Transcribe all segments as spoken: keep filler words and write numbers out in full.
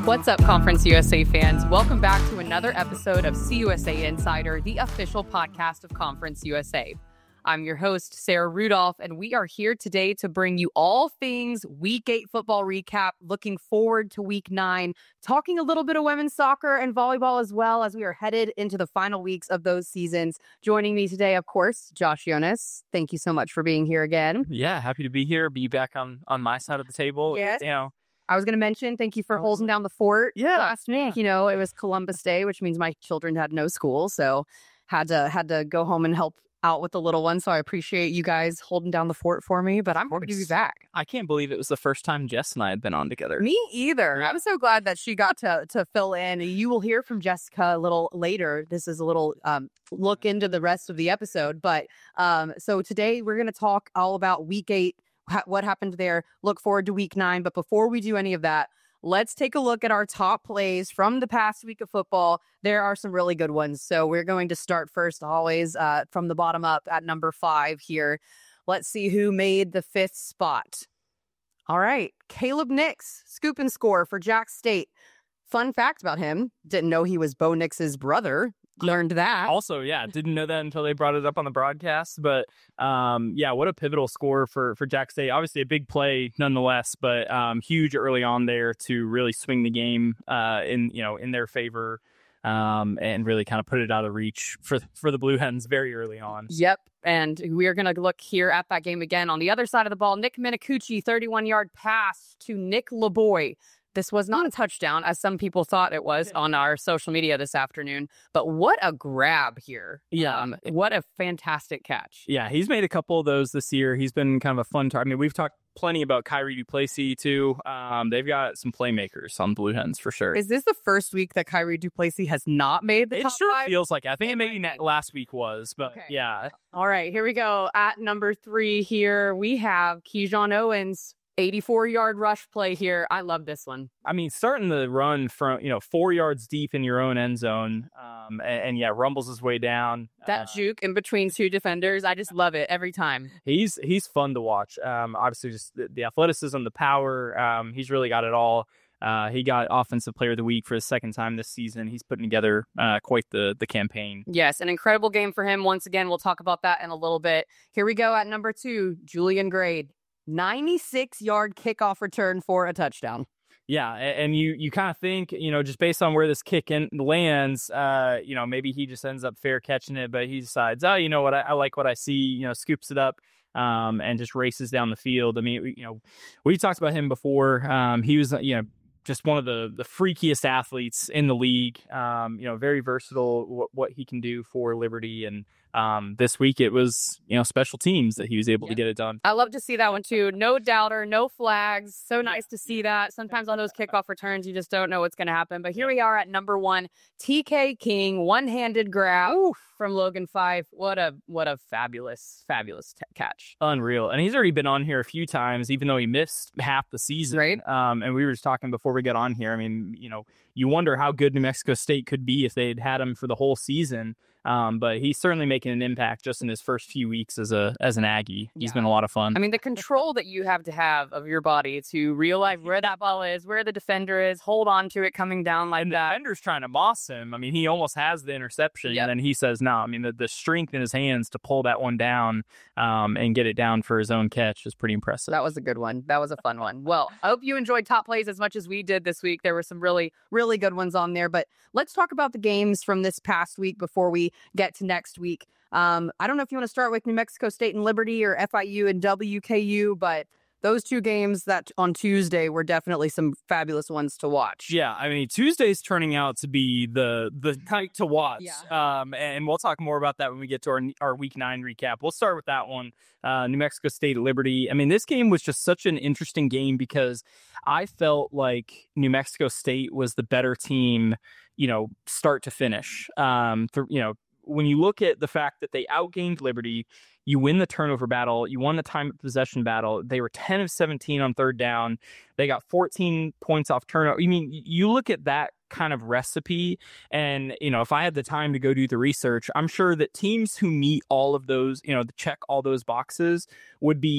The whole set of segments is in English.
What's up, Conference U S A fans? Welcome back to another episode of C U S A Insider, the official podcast of Conference U S A. I'm your host, Sarah Rudolph, and we are here today to bring you all things Week eight football recap, looking forward to Week nine, talking a little bit of women's soccer and volleyball as well as we are headed into the final weeks of those seasons. Joining me today, of course, Josh Jonas. Thank you so much for being here again. Yeah, happy to be here, be back on, on my side of the table. Yes. You know, I was going to mention, thank you for holding down the fort Yeah. last week. You know, it was Columbus Day, which means my children had no school, so had to had to go home and help out with the little one. So I appreciate you guys holding down the fort for me, but I'm happy to be back. I can't believe it was the first time Jess and I had been on together. Me either. I'm so glad that she got to to fill in. You will hear from Jessica a little later. This is a little um, look into the rest of the episode. But um, so today we're going to talk all about Week eight, ha- what happened there. Look forward to Week nine. But before we do any of that, let's take a look at our top plays from the past week of football. There are some really good ones. So we're going to start first, always uh, from the bottom up at number five here. Let's see who made the fifth spot. All right. Caleb Nix, scoop and score for Jax State. Fun fact about him. Didn't know he was Bo Nix's brother. Learned that. Also, yeah, didn't know that until they brought it up on the broadcast. But um, yeah, what a pivotal score for for Jax State. Obviously, a big play nonetheless, but um, huge early on there to really swing the game uh, in you know in their favor um, and really kind of put it out of reach for for the Blue Hens very early on. Yep. And we are going to look here at that game again. On the other side of the ball, Nick Minicucci, thirty-one yard pass to Nick LeBoy. This was not a touchdown, as some people thought it was on our social media this afternoon. But what a grab here. Yeah. Um, what a fantastic catch. Yeah, he's made a couple of those this year. He's been kind of a fun target. I mean, we've talked plenty about Kyrie Duplessis, too. Um, they've got some playmakers on Blue Hens, for sure. Is this the first week that Kyrie Duplessis has not made the It top sure five? feels like it. I think it maybe ne- last week was, but Okay. yeah. All right, here we go. At number three here, we have Keyshawn Owens. eighty-four yard rush play here. I love this one. I mean, starting the run from, you know, four yards deep in your own end zone. Um, and, and yeah, rumbles his way down. That Uh, juke in between two defenders, I just love it every time. he's he's fun to watch. Um, obviously, just the, the athleticism, the power. Um, he's really got it all. Uh, he got Offensive Player of the Week for the second time this season. He's putting together uh, quite the the campaign. Yes, an incredible game for him. Once again, we'll talk about that in a little bit. Here we go at number two, Julian Grade. ninety-six yard kickoff return for a touchdown. Yeah, a- and you you kind of think, you know, just based on where this kick in lands, uh, you know, maybe he just ends up fair catching it, but he decides, oh, you know what, I, I like what I see, you know, scoops it up um, and just races down the field. I mean, we- you know, we talked about him before. Um, he was, you know, just one of the the freakiest athletes in the league. Um, you know, very versatile what, what he can do for Liberty. And um, this week it was, you know, special teams that he was able Yeah. to get it done. I love to see that one too. No doubter, no flags. So nice to see that. Sometimes on those kickoff returns, you just don't know what's going to happen. But here we are at number one, T K King, one-handed grab from Logan Fife. What a what a fabulous, fabulous t- catch. Unreal. And he's already been on here a few times, even though he missed half the season. Right. Um, and we were just talking before we got on here. I mean, you know, you wonder how good New Mexico State could be if they'd had him for the whole season. Um, but he's certainly making an impact just in his first few weeks as a as an Aggie. He's Yeah. been a lot of fun. I mean, the control that you have to have of your body to realize where that ball is, where the defender is, hold on to it coming down like and the that. defender's trying to moss him. I mean, he almost has the interception, Yep. and then he says, no. I mean, the, the strength in his hands to pull that one down um, and get it down for his own catch is pretty impressive. That was a good one. That was a fun one. Well, I hope you enjoyed top plays as much as we did this week. There were some really, really good ones on there. But let's talk about the games from this past week before we get to next week. Um, I don't know if you want to start with New Mexico State and Liberty or F I U and W K U, but those two games that on Tuesday were definitely some fabulous ones to watch. Yeah, I mean, Tuesday's turning out to be the the night to watch. Yeah. Um, and we'll talk more about that when we get to our our week nine recap. We'll start with that one. Uh, New Mexico State Liberty. I mean, this game was just such an interesting game because I felt like New Mexico State was the better team, you know, start to finish. Um, th- you know, when you look at the fact that they outgained Liberty, you win the turnover battle, you won the time of possession battle. They were ten of seventeen on third down. They got fourteen points off turnover. I mean, you look at that kind of recipe, and, you know, if I had the time to go do the research, I'm sure that teams who meet all of those, you know, check all those boxes would be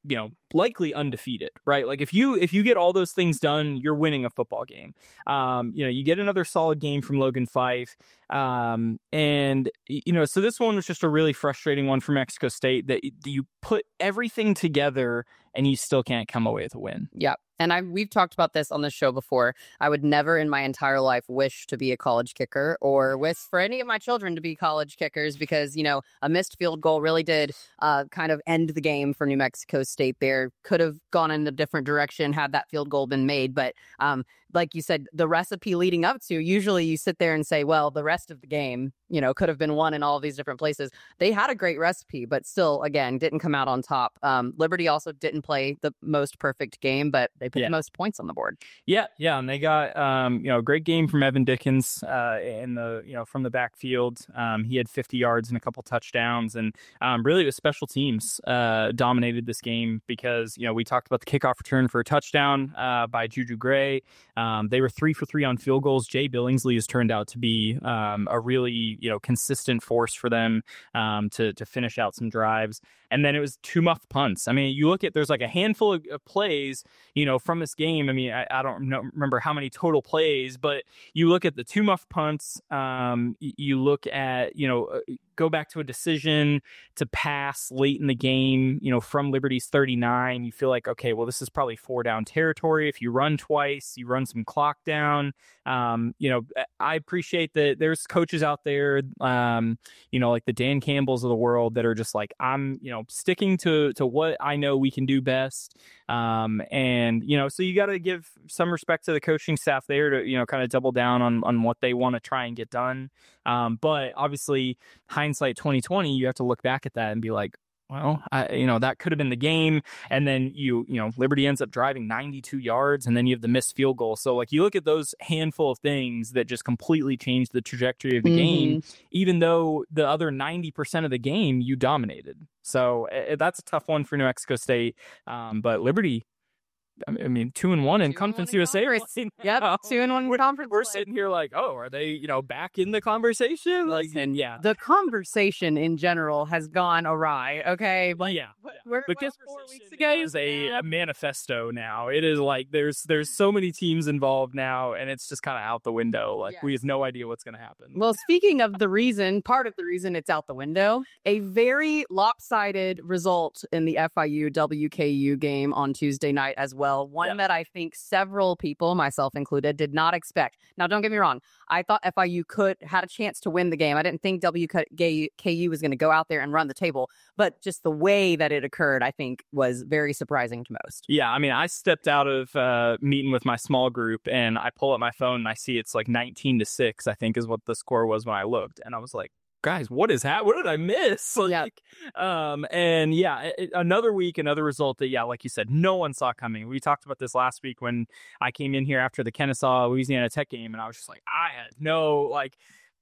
you know, likely undefeated, right? Like if you if you get all those things done, you're winning a football game. Um, you know, you get another solid game from Logan Fife. Um, and, you know, so this one was just a really frustrating one for Mexico State that you put everything together and you still can't come away with a win. Yep. And I we've talked about this on the show before. I would never in my entire life wish to be a college kicker or wish for any of my children to be college kickers because, you know, a missed field goal really did uh, kind of end the game for New Mexico State there. Could have gone in a different direction had that field goal been made. But um, like you said, the recipe leading up to, usually you sit there and say, well, the rest of the game, you know, could have been won in all of these different places. They had a great recipe, but still, again, didn't come out on top. Um, Liberty also didn't play the most perfect game, but they put yeah. the most points on the board. Yeah, yeah, and they got um, you know, a great game from Evan Dickens uh, in the you know from the backfield. Um, he had fifty yards and a couple touchdowns, and um, really the special teams uh, dominated this game because you know we talked about the kickoff return for a touchdown uh, by Juju Gray. Um, they were three for three on field goals. Jay Billingsley has turned out to be um, a really you know consistent force for them um, to to finish out some drives. And then it was two muffed punts. I mean, you look at, there's like a handful of plays, you know, from this game. I mean, I, I don't know, remember how many total plays, but you look at the two muffed punts. Um, you look at, you know, go back to a decision to pass late in the game, you know, from Liberty's thirty-nine. You feel like, okay, well, this is probably four down territory. If you run twice, you run some clock down. Um, you know, I appreciate that there's coaches out there, um, you know, like the Dan Campbells of the world that are just like, I'm, you know, sticking to, to what I know we can do best. Um, and, you know, so you got to give some respect to the coaching staff there to, you know, kind of double down on, on what they want to try and get done. Um, but obviously hindsight twenty twenty, you have to look back at that and be like, well, I, you know, that could have been the game. And then you, you know, Liberty ends up driving ninety-two yards and then you have the missed field goal. So like you look at those handful of things that just completely changed the trajectory of the mm-hmm. game, even though the other ninety percent of the game you dominated. So uh, that's a tough one for New Mexico State. Um, but Liberty, I mean, two and one in two Conference U S A. Right yep, two and one we're, conference. We're play. sitting here like, oh, are they, you know, back in the conversation? Like, and yeah, the conversation in general has gone awry. Okay, but yeah, we're because four weeks ago is a, a manifesto now. It is like there's there's so many teams involved now, and it's just kind of out the window. Like yes. we have no idea what's going to happen. Well, speaking of the reason, part of the reason it's out the window, a very lopsided result in the F I U W K U game on Tuesday night as well. One yeah. that I think several people, myself included, did not expect. Now, don't get me wrong. I thought F I U could had a chance to win the game. I didn't think W K U was going to go out there and run the table, but just the way that it occurred, I think, was very surprising to most. Yeah, I mean, I stepped out of uh, meeting with my small group, and I pull up my phone and I see it's like nineteen to six. I think is what the score was when I looked, and I was like, guys, what is that? What did I miss? Like, yeah. Um, and yeah, it, another week, another result that, yeah, like you said, no one saw coming. We talked about this last week when I came in here after the Kennesaw Louisiana Tech game, and I was just like, I had no, like,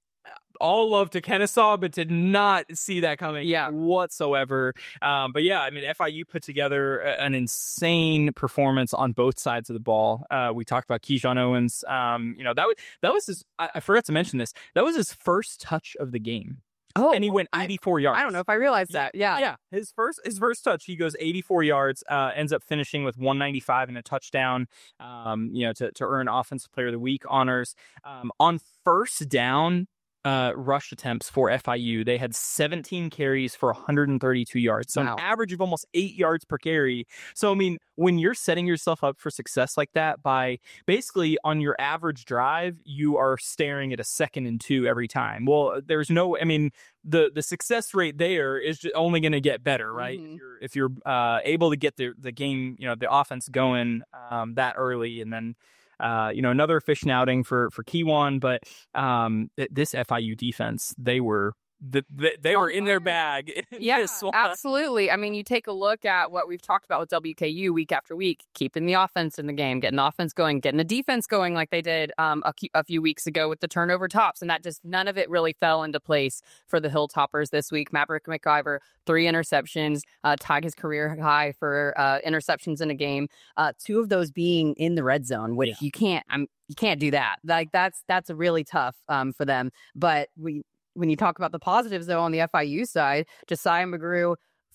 all love to Kennesaw, but did not see that coming yeah. whatsoever. Um, but yeah, I mean, F I U put together an insane performance on both sides of the ball. Uh, we talked about Keyshawn Owens. Um, you know, that was, that was his, I, I forgot to mention this. That was his first touch of the game. Oh, and he went eighty-four I, yards. I don't know if I realized that. Yeah. Yeah. His first, his first touch, he goes eighty-four yards, uh, ends up finishing with one ninety-five and a touchdown, um, you know, to, to earn Offensive Player of the Week honors. Um, on first down, Uh, rush attempts for F I U, they had seventeen carries for one hundred thirty-two yards. So wow. an average of almost eight yards per carry. So, I mean, when you're setting yourself up for success like that by basically on your average drive, you are staring at a second and two every time. Well, there's no, I mean, the, the success rate there is just only going to get better, right? Mm-hmm. If you're, if you're uh, able to get the, the game, you know, the offense going um, that early, and then Uh, you know, another efficient outing for for Keywon, but um, this F I U defense, they were the, the, they were in their bag. Yeah, absolutely. I mean, you take a look at what we've talked about with W K U week after week, keeping the offense in the game, getting the offense going, getting the defense going like they did um, a, a few weeks ago with the turnover tops. And that just, none of it really fell into place for the Hilltoppers this week. Maverick McIver, three interceptions, uh, tied his career high for uh, interceptions in a game. Uh, two of those being in the red zone, which yeah. you can't, I'm, you can't do that. Like that's, that's a really tough um, for them. But we, when you talk about the positives, though, on the F I U side, Josiah McGrew,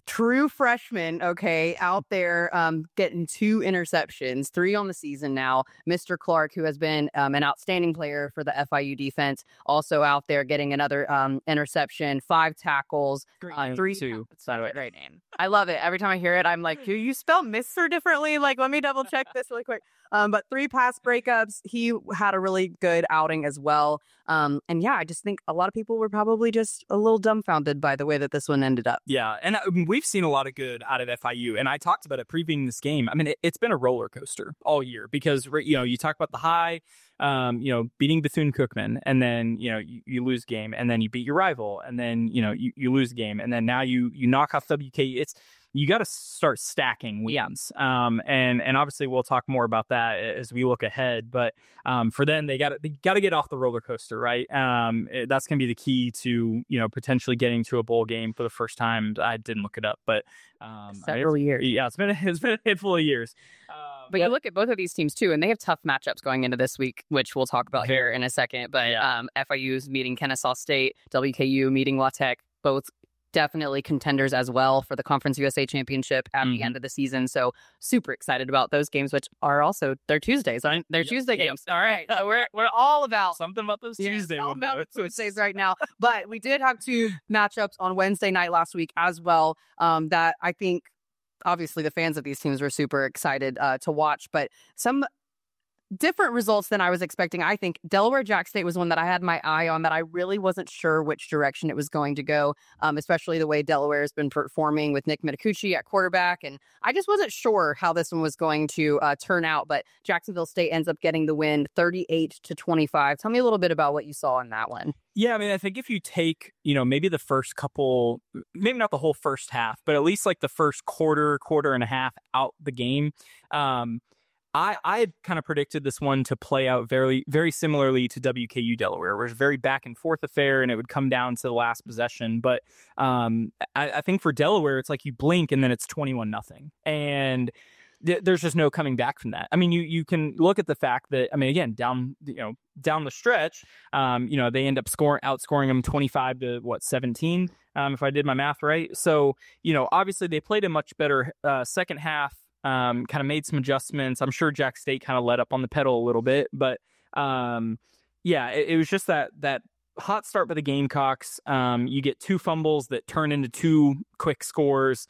true freshman, okay, out there um, getting two interceptions, three on the season now. Mister Clark, who has been um, an outstanding player for the F I U defense, also out there getting another um, interception, five tackles, uh, three. Two. By the way, great name. I love it. Every time I hear it, I'm like, do you spell Mister differently? Like, let me double check this really quick. Um, but three pass breakups. He had a really good outing as well. Um, and yeah, I just think a lot of people were probably just a little dumbfounded by the way that this one ended up. Yeah, and uh, we've seen a lot of good out of F I U, and I talked about it previewing this game. I mean, it, it's been a roller coaster all year because, you know, you talk about the high, um, you know, beating Bethune-Cookman, and then, you know, you, you lose game, and then you beat your rival, and then, you know, you, you lose game, and then now you you knock off W K U. It's you got to start stacking wins. Um, and and obviously we'll talk more about that as we look ahead. But um, for them, they got they got to get off the roller coaster, right? Um, it, that's going to be the key to, you know, potentially getting to a bowl game for the first time. I didn't look it up, but um, several I, years. Yeah, it's been a, it's been a handful of years. Uh, but, but you look at both of these teams too, and they have tough matchups going into this week, which we'll talk about here in a second. But yeah. um, F I U's meeting Kennesaw State, W K U meeting La Tech, both definitely contenders as well for the Conference U S A Championship at mm-hmm. the end of the season. So super excited about those games, which are also they're Tuesdays. Aren't they're yep. Tuesday games? All right, so we're we're all about something about those yeah, Tuesdays. All about Tuesdays right now. But we did have two matchups on Wednesday night last week as well. Um, that I think obviously the fans of these teams were super excited uh, to watch, but some different results than I was expecting. I think Delaware Jack State was one that I had my eye on that I really wasn't sure which direction it was going to go, um, especially the way Delaware has been performing with Nick Mitakuchi at quarterback. And I just wasn't sure how this one was going to uh, turn out, but Jacksonville State ends up getting the win thirty-eight to twenty-five. Tell me a little bit about what you saw in that one. Yeah, I mean, I think if you take, you know, maybe the first couple, maybe not the whole first half, but at least like the first quarter, quarter and a half out the game, um, I, I had kind of predicted this one to play out very, very similarly to W K U Delaware, where it was a very back and forth affair and it would come down to the last possession. But um, I, I think for Delaware, it's like you blink and then it's twenty-one nothing. And th- there's just no coming back from that. I mean, you you can look at the fact that, I mean, again, down, you know, down the stretch, um, you know, they end up scoring, outscoring them twenty-five to what, seventeen, um, if I did my math right. So, you know, obviously they played a much better uh, second half. Um, kind of made some adjustments. I'm sure Jack State kind of let up on the pedal a little bit, but um, yeah, it, it was just that that hot start by the Gamecocks. Um, you get two fumbles that turn into two quick scores,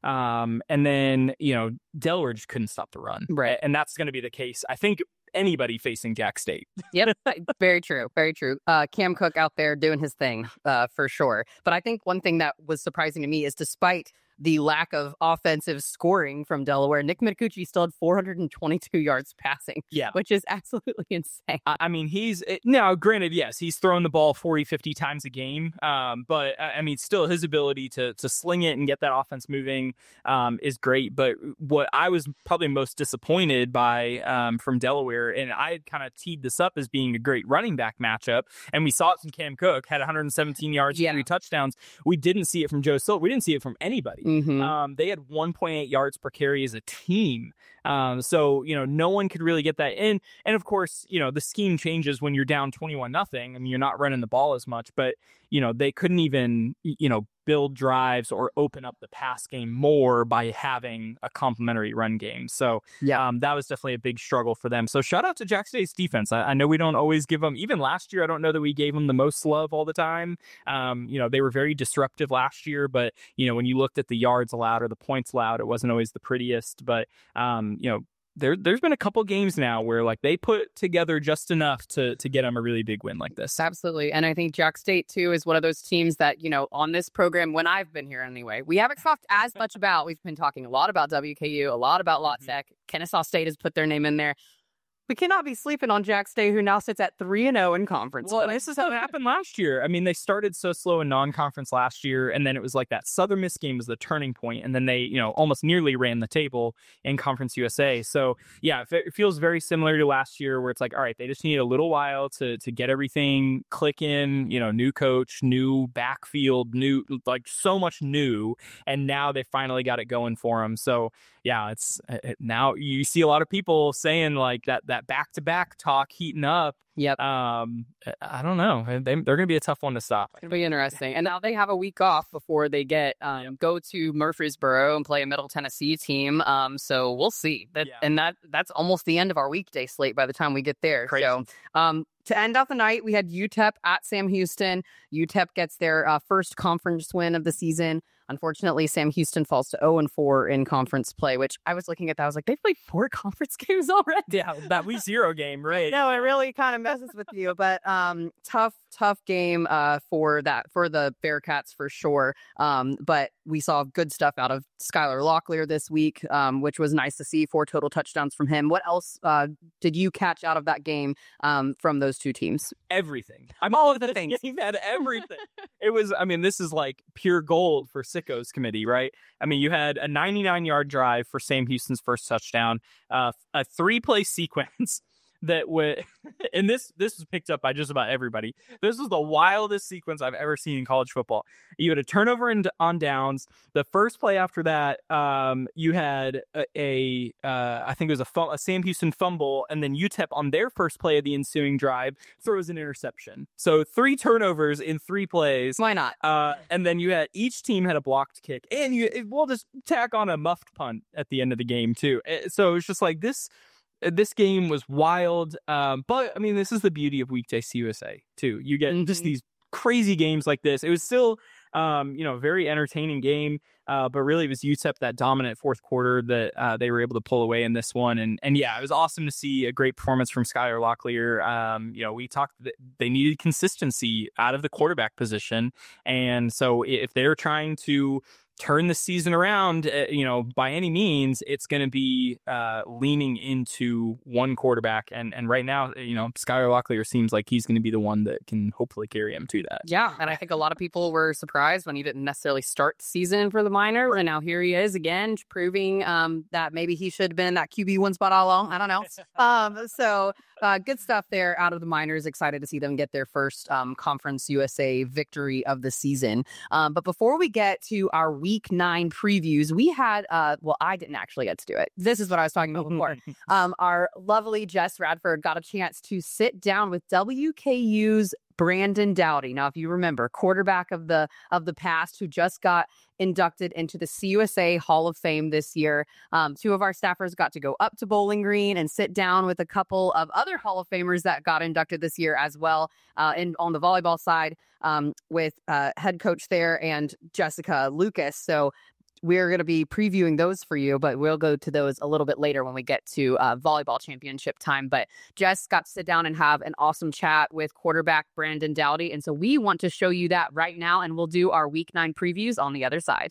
um, and then you know Delaware just couldn't stop the run, right? And that's going to be the case, I think. Anybody facing Jack State. Yep. Very true. Very true. Uh, Cam Cook out there doing his thing uh, for sure. But I think one thing that was surprising to me is despite the lack of offensive scoring from Delaware, Nick Mitakuchi still had four hundred twenty-two yards passing, yeah, which is absolutely insane. I, I mean, he's it, now granted, yes, he's throwing the ball forty, fifty times a game. Um, but I mean, still his ability to, to sling it and get that offense moving um, is great. But what I was probably most disappointed by um, from Delaware, and I had kind of teed this up as being a great running back matchup, and we saw it from Cam Cook, had one hundred seventeen yards, yeah. three touchdowns. We didn't see it from Joe Silver. We didn't see it from anybody. Mm-hmm. Um, they had one point eight yards per carry as a team. Um, so, you know, no one could really get that in. And of course, you know, the scheme changes when you're down twenty-one nothing. I mean, you're not running the ball as much, but, you know, they couldn't even, you know, build drives or open up the pass game more by having a complementary run game. So yeah, um, that was definitely a big struggle for them. So shout out to Jack State's defense. I, I know we don't always give them, even last year, I don't know that we gave them the most love all the time. Um, you know, they were very disruptive last year, but, you know, when you looked at the yards allowed or the points allowed, it wasn't always the prettiest. But, um, you know, There, there's been a couple games now where like they put together just enough to to get them a really big win like this. Absolutely. And I think Jack State, too, is one of those teams that, you know, on this program, when I've been here anyway, we haven't talked as much about. We've been talking a lot about W K U, a lot about La Tech. Mm-hmm. Kennesaw State has put their name in there. We cannot be sleeping on Jack State, who now sits at three and zero in conference. Well, this is how it happened last year. I mean, they started so slow in non-conference last year, and then it was like that Southern Miss game was the turning point, and then they, you know, almost nearly ran the table in Conference U S A. So, yeah, it feels very similar to last year, where it's like, all right, they just need a little while to to get everything click in. You know, new coach, new backfield, new like so much new, and now they finally got it going for them. So, yeah, it's it, now you see a lot of people saying like that that back to back talk heating up. Yep. Um, I don't know. They, they're going to be a tough one to stop. It'll be interesting. And now they have a week off before they get um, go to Murfreesboro and play a Middle Tennessee team. Um, so we'll see. That yeah. and that that's almost the end of our weekday slate by the time we get there. Crazy. So um, to end out the night, we had U T E P at Sam Houston. U T E P gets their uh, first conference win of the season. Unfortunately, Sam Houston falls to oh and four in conference play, which I was looking at that. I was like, they've played four conference games already. Yeah, that week zero game, right? No, it really kind of messes with you. But um, tough, tough game uh, for that for the Bearcats for sure. Um, but we saw good stuff out of Skylar Locklear this week, um, which was nice to see. Four total touchdowns from him. What else uh, did you catch out of that game um, from those two teams? Everything. I'm all of the things. He had everything. It was. I mean, this is like pure gold for Sickos committee, right? I mean, you had a ninety-nine yard drive for Sam Houston's first touchdown, uh, a three play sequence that would, and this this was picked up by just about everybody. This was the wildest sequence I've ever seen in college football. You had a turnover in, on downs. The first play after that, um, you had a, a uh, I think it was a, fum- a Sam Houston fumble, and then U T E P on their first play of the ensuing drive throws an interception. So three turnovers in three plays. Why not? Uh, and then you had each team had a blocked kick, and you we'll just tack on a muffed punt at the end of the game too. So it was just like this. This game was wild, um, but I mean, this is the beauty of Weekday C U S A too. You get mm-hmm. just these crazy games like this. It was still, um, you know, very entertaining game, uh, but really it was U T E P that dominant fourth quarter that uh, they were able to pull away in this one. And and yeah, it was awesome to see a great performance from Skylar Locklear. Um, you know, we talked that they needed consistency out of the quarterback position, and so if they're trying to turn the season around, uh, you know, by any means, it's going to be uh, leaning into one quarterback. And and right now, you know, Skylar Locklear seems like he's going to be the one that can hopefully carry him to that. Yeah, and I think a lot of people were surprised when he didn't necessarily start the season for the Miners, and now here he is again, proving um, that maybe he should have been in that Q B one spot all along. I don't know. um, so uh, good stuff there out of the Miners. Excited to see them get their first um, Conference U S A victory of the season. Um, but before we get to our week nine previews, we had, uh, well, I didn't actually get to do it. This is what I was talking about before. um, our lovely Jess Radford got a chance to sit down with W K U's Brandon Doughty. Now, if you remember, quarterback of the of the past who just got inducted into the C U S A Hall of Fame this year. Um, two of our staffers got to go up to Bowling Green and sit down with a couple of other Hall of Famers that got inducted this year as well. Uh, and on the volleyball side, um, with uh, head coach there and Jessica Lucas. So we're going to be previewing those for you, but we'll go to those a little bit later when we get to uh, volleyball championship time. But Jess got to sit down and have an awesome chat with quarterback Brandon Doughty. And so we want to show you that right now, and we'll do our week nine previews on the other side.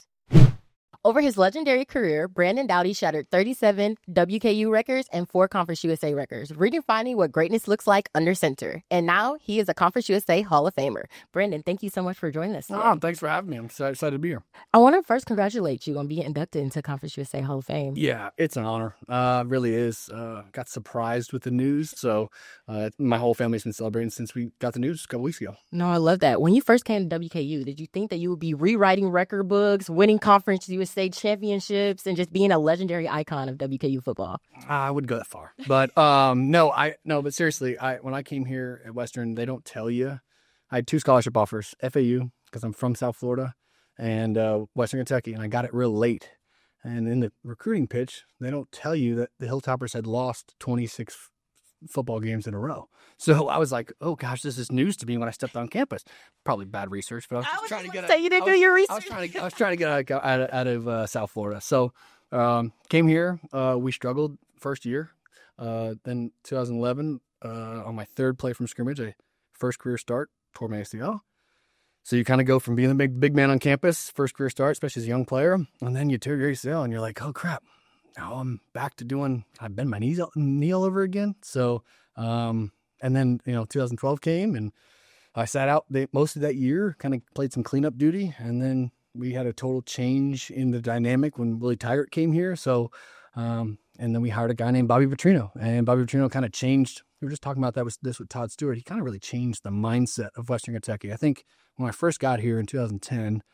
Over his legendary career, Brandon Doughty shattered thirty-seven W K U records and four Conference U S A records, redefining what greatness looks like under center. And now he is a Conference U S A Hall of Famer. Brandon, thank you so much for joining us today. Oh, thanks for having me. I'm so excited to be here. I want to first congratulate you on being inducted into Conference U S A Hall of Fame. Yeah, it's an honor. Uh, really is. Uh, got surprised with the news. So uh, my whole family's been celebrating since we got the news a couple weeks ago. No, I love that. When you first came to W K U, did you think that you would be rewriting record books, winning Conference U S A championships, and just being a legendary icon of W K U football? I wouldn't go that far, but um, no, I no, but seriously, I when I came here at Western, they don't tell you. I had two scholarship offers: F A U because I'm from South Florida, and uh, Western Kentucky, and I got it real late. And in the recruiting pitch, they don't tell you that the Hilltoppers had lost twenty-six f- football games in a row. So I was like, "Oh gosh, this is news to me." When I stepped on campus, probably bad research, but I was, I was trying to get. Say you didn't do your research. I was trying to. I was trying to get out, out, out of uh, South Florida. So um, came here. Uh, we struggled first year. Uh, then two thousand eleven, uh, on my third play from scrimmage, a first career start, tore my A C L. So you kind of go from being a big big man on campus, first career start, especially as a young player, and then you tear your A C L, and you're like, oh crap, now I'm back to doing. I bend my knees knee all over again. So. Um, And then, you know, two thousand twelve came, and I sat out the, most of that year, kind of played some cleanup duty. And then we had a total change in the dynamic when Willie Taggart came here. So, um, and then we hired a guy named Bobby Petrino. And Bobby Petrino kind of changed. We were just talking about that with this with Todd Stewart. He kind of really changed the mindset of Western Kentucky. I think when I first got here in two thousand ten,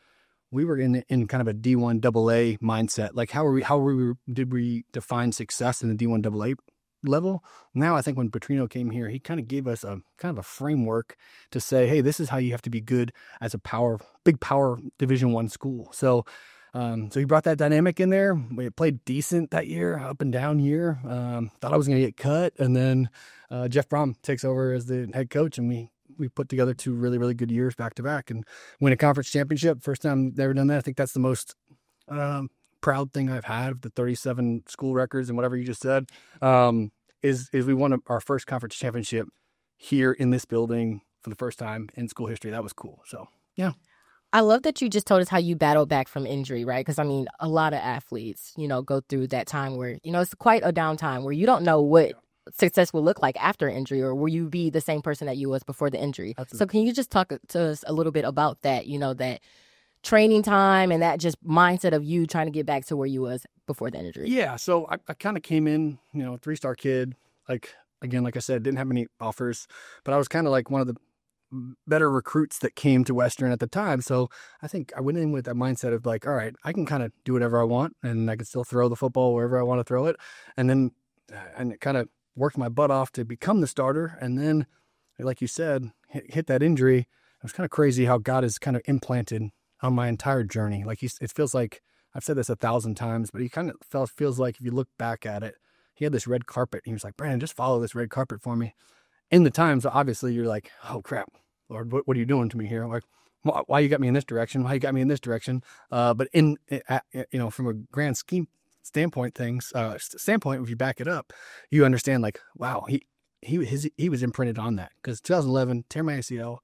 we were in in kind of a D one double A mindset. Like how were we? How were we? Did we define success in the D one double A level? Now I think when Petrino came here, he kind of gave us a kind of a framework to say, hey, this is how you have to be good as a power, big power Division One school. So. Um, so he brought that dynamic in there. We played decent that year, up and down year. Um, thought I was going to get cut. And then uh, Jeff Brom takes over as the head coach, and we we put together two really, really good years back to back and win a conference championship. First time they've ever done that. I think that's the most um, proud thing I've had of the thirty-seven school records and whatever you just said, um, is, is we won a, our first conference championship here in this building for the first time in school history. That was cool. So, yeah. I love that you just told us how you battled back from injury, right? Because, I mean, a lot of athletes, you know, go through that time where, you know, it's quite a downtime where you don't know what success will look like after injury, or will you be the same person that you was before the injury? Absolutely. So can you just talk to us a little bit about that, you know, that training time and that just mindset of you trying to get back to where you was before the injury? Yeah, so I, I kind of came in, you know, three-star kid, like, again, like I said, didn't have many offers, but I was kind of like one of the better recruits that came to Western at the time. So I think I went in with that mindset of like, all right, I can kind of do whatever I want and I can still throw the football wherever I want to throw it. And then and it kind of worked my butt off to become the starter. And then, like you said, hit, hit that injury. It was kind of crazy how God has kind of implanted on my entire journey. Like he's, it feels like, I've said this a thousand times, but he kind of feels, feels like if you look back at it, he had this red carpet. And he was like, Brandon, just follow this red carpet for me. In the times, obviously, you're like, oh, crap, Lord, what, what are you doing to me here? Like, why you got me in this direction? Why you got me in this direction? Uh, but in, uh, you know, from a grand scheme standpoint, things uh, standpoint, if you back it up, you understand like, wow, he he his, he was imprinted on that because twenty eleven, tear my A C L.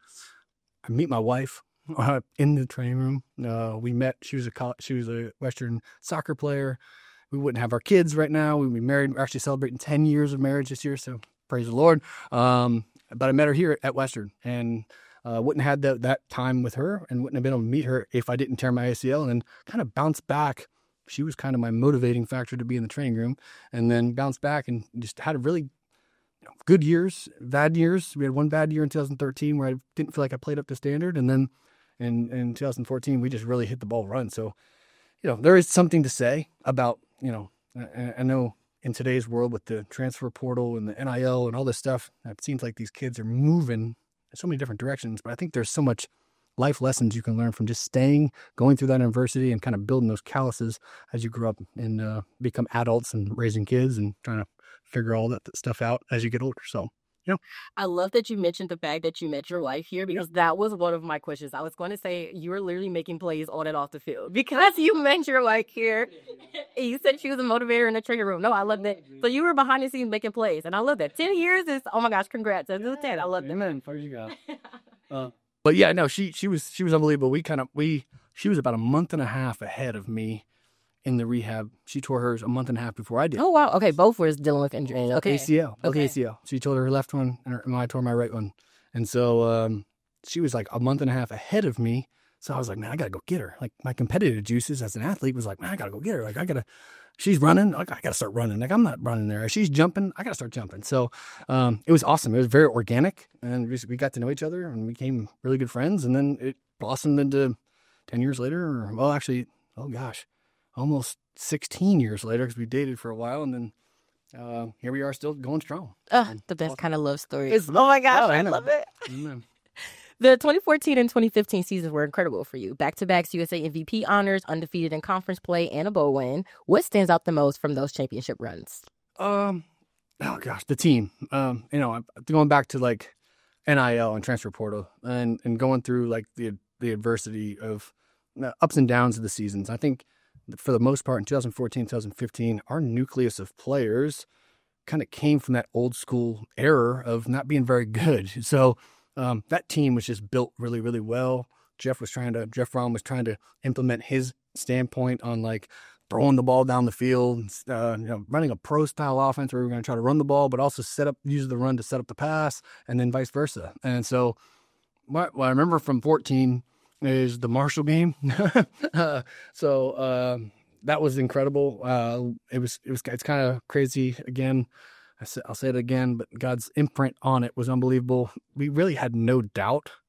I meet my wife uh, in the training room. Uh, we met. She was a college, she was a Western soccer player. We wouldn't have our kids right now. We'd be married. We're actually celebrating ten years of marriage this year. So. Praise the Lord. Um, but I met her here at Western and uh, wouldn't have had that, that time with her and wouldn't have been able to meet her if I didn't tear my A C L and then kind of bounce back. She was kind of my motivating factor to be in the training room and then bounce back and just had a really you know, good years, bad years. We had one bad year in two thousand thirteen where I didn't feel like I played up to standard. And then in, in two thousand fourteen, we just really hit the ball run. So, you know, there is something to say about, you know, I, I know in today's world with the transfer portal and the N I L and all this stuff, it seems like these kids are moving in so many different directions. But I think there's so much life lessons you can learn from just staying, going through that adversity and kind of building those calluses as you grow up and uh, become adults and raising kids and trying to figure all that stuff out as you get older. So, you know. I love that you mentioned the fact that you met your wife here because that was one of my questions. I was going to say you were literally making plays on and off the field because you met your wife here. You said she was a motivator in the training room. No, I love that. So you were behind the scenes making plays, and I love that. Ten years is, oh my gosh, congrats. That's ten. I love that. Amen. Far as you go. Uh, but yeah, no, she she was she was unbelievable. We kind of we she was about a month and a half ahead of me in the rehab. She tore hers a month and a half before I did. Oh, wow. Okay, both were dealing with injuries. Okay. A C L. Both okay. A C L. She tore her left one, and, her, and I tore my right one. And so um, she was like a month and a half ahead of me. So I was like, man, I got to go get her. Like my competitive juices as an athlete was like, man, I got to go get her. Like I got to, she's running. Like I got to start running. Like I'm not running there. She's jumping. I got to start jumping. So um, it was awesome. It was very organic. And we, we got to know each other and became really good friends. And then it blossomed into ten years later, or well, actually, oh gosh, almost sixteen years later because we dated for a while, and then uh, here we are still going strong. Oh, the best kind of love story. It's, oh my gosh, oh, I, I love it. Amen. The twenty fourteen and twenty fifteen seasons were incredible for you. Back-to-back U S A M V P honors, undefeated in conference play, and a bowl win. What stands out the most from those championship runs? Um, oh gosh, the team. Um, you know, going back to like N I L and transfer portal, and and going through like the the adversity of the ups and downs of the seasons. I think for the most part in twenty fourteen, twenty fifteen, our nucleus of players kind of came from that old school era of not being very good. So um, that team was just built really, really well. Jeff was trying to, Jeff Brom was trying to implement his standpoint on like throwing the ball down the field, uh, you know, running a pro style offense where we were going to try to run the ball, but also set up, use the run to set up the pass, and then vice versa. And so what, what I remember from fourteen is the Marshall game. uh, so um, that was incredible. Uh, it was, it was, it's kind of crazy again. I say, I'll say it again, but God's imprint on it was unbelievable. We really had no doubt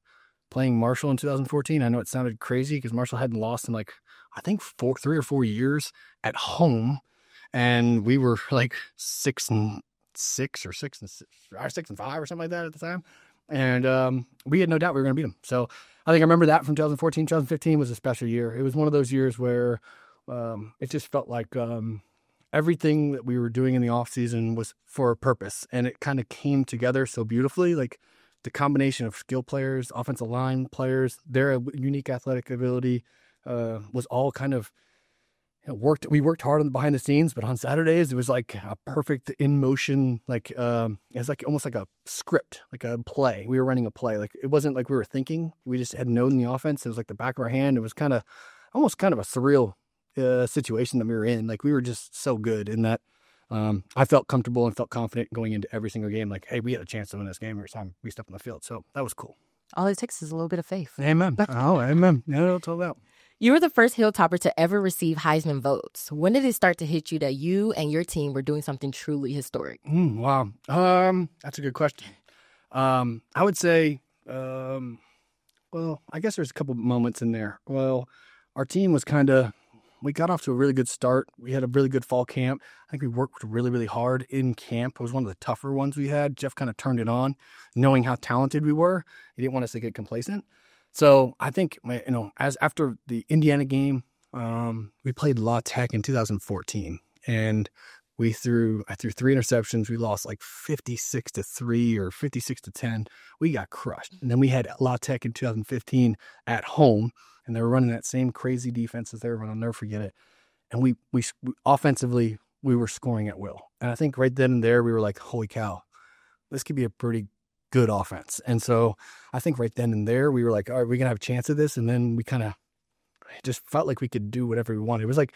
playing Marshall in two thousand fourteen. I know it sounded crazy because Marshall hadn't lost in like, I think four, three or four years at home. And we were like six and six or six and six, or six and five or something like that at the time. And um, we had no doubt we were going to beat them. So I think I remember that from twenty fourteen. twenty fifteen was a special year. It was one of those years where um, it just felt like um, everything that we were doing in the off season was for a purpose. And it kind of came together so beautifully. Like the combination of skill players, offensive line players, their unique athletic ability uh, was all kind of you know, worked. We worked hard on the behind the scenes, but on Saturdays it was like a perfect in motion. Like um, it was like almost like a script, like a play. We were running a play. Like it wasn't like we were thinking. We just had known the offense. It was like the back of our hand. It was kind of almost kind of a surreal uh, situation that we were in. Like we were just so good in that. Um, I felt comfortable and felt confident going into every single game. Like, hey, we had a chance to win this game every time we stepped on the field. So that was cool. All it takes is a little bit of faith. Amen. Oh, amen. Yeah, it's all out. You were the first Hilltopper to ever receive Heisman votes. When did it start to hit you that you and your team were doing something truly historic? Mm, wow. Um, that's a good question. Um, I would say, um, well, I guess there's a couple moments in there. Well, our team was kind of, we got off to a really good start. We had a really good fall camp. I think we worked really, really hard in camp. It was one of the tougher ones we had. Jeff kind of turned it on, knowing how talented we were. He didn't want us to get complacent. So I think, you know, as after the Indiana game, um, we played La Tech in two thousand fourteen, and we threw, I threw three interceptions. We lost like fifty-six to three or fifty-six to ten. We got crushed. And then we had La Tech in two thousand fifteen at home, and they were running that same crazy defense as they were running. I'll never forget it. And we, we, we offensively, we were scoring at will. And I think right then and there, we were like, holy cow, this could be a pretty good offense. And so I think right then and there, we were like, all right, we're going to have a chance at this. And then we kind of just felt like we could do whatever we wanted. It was like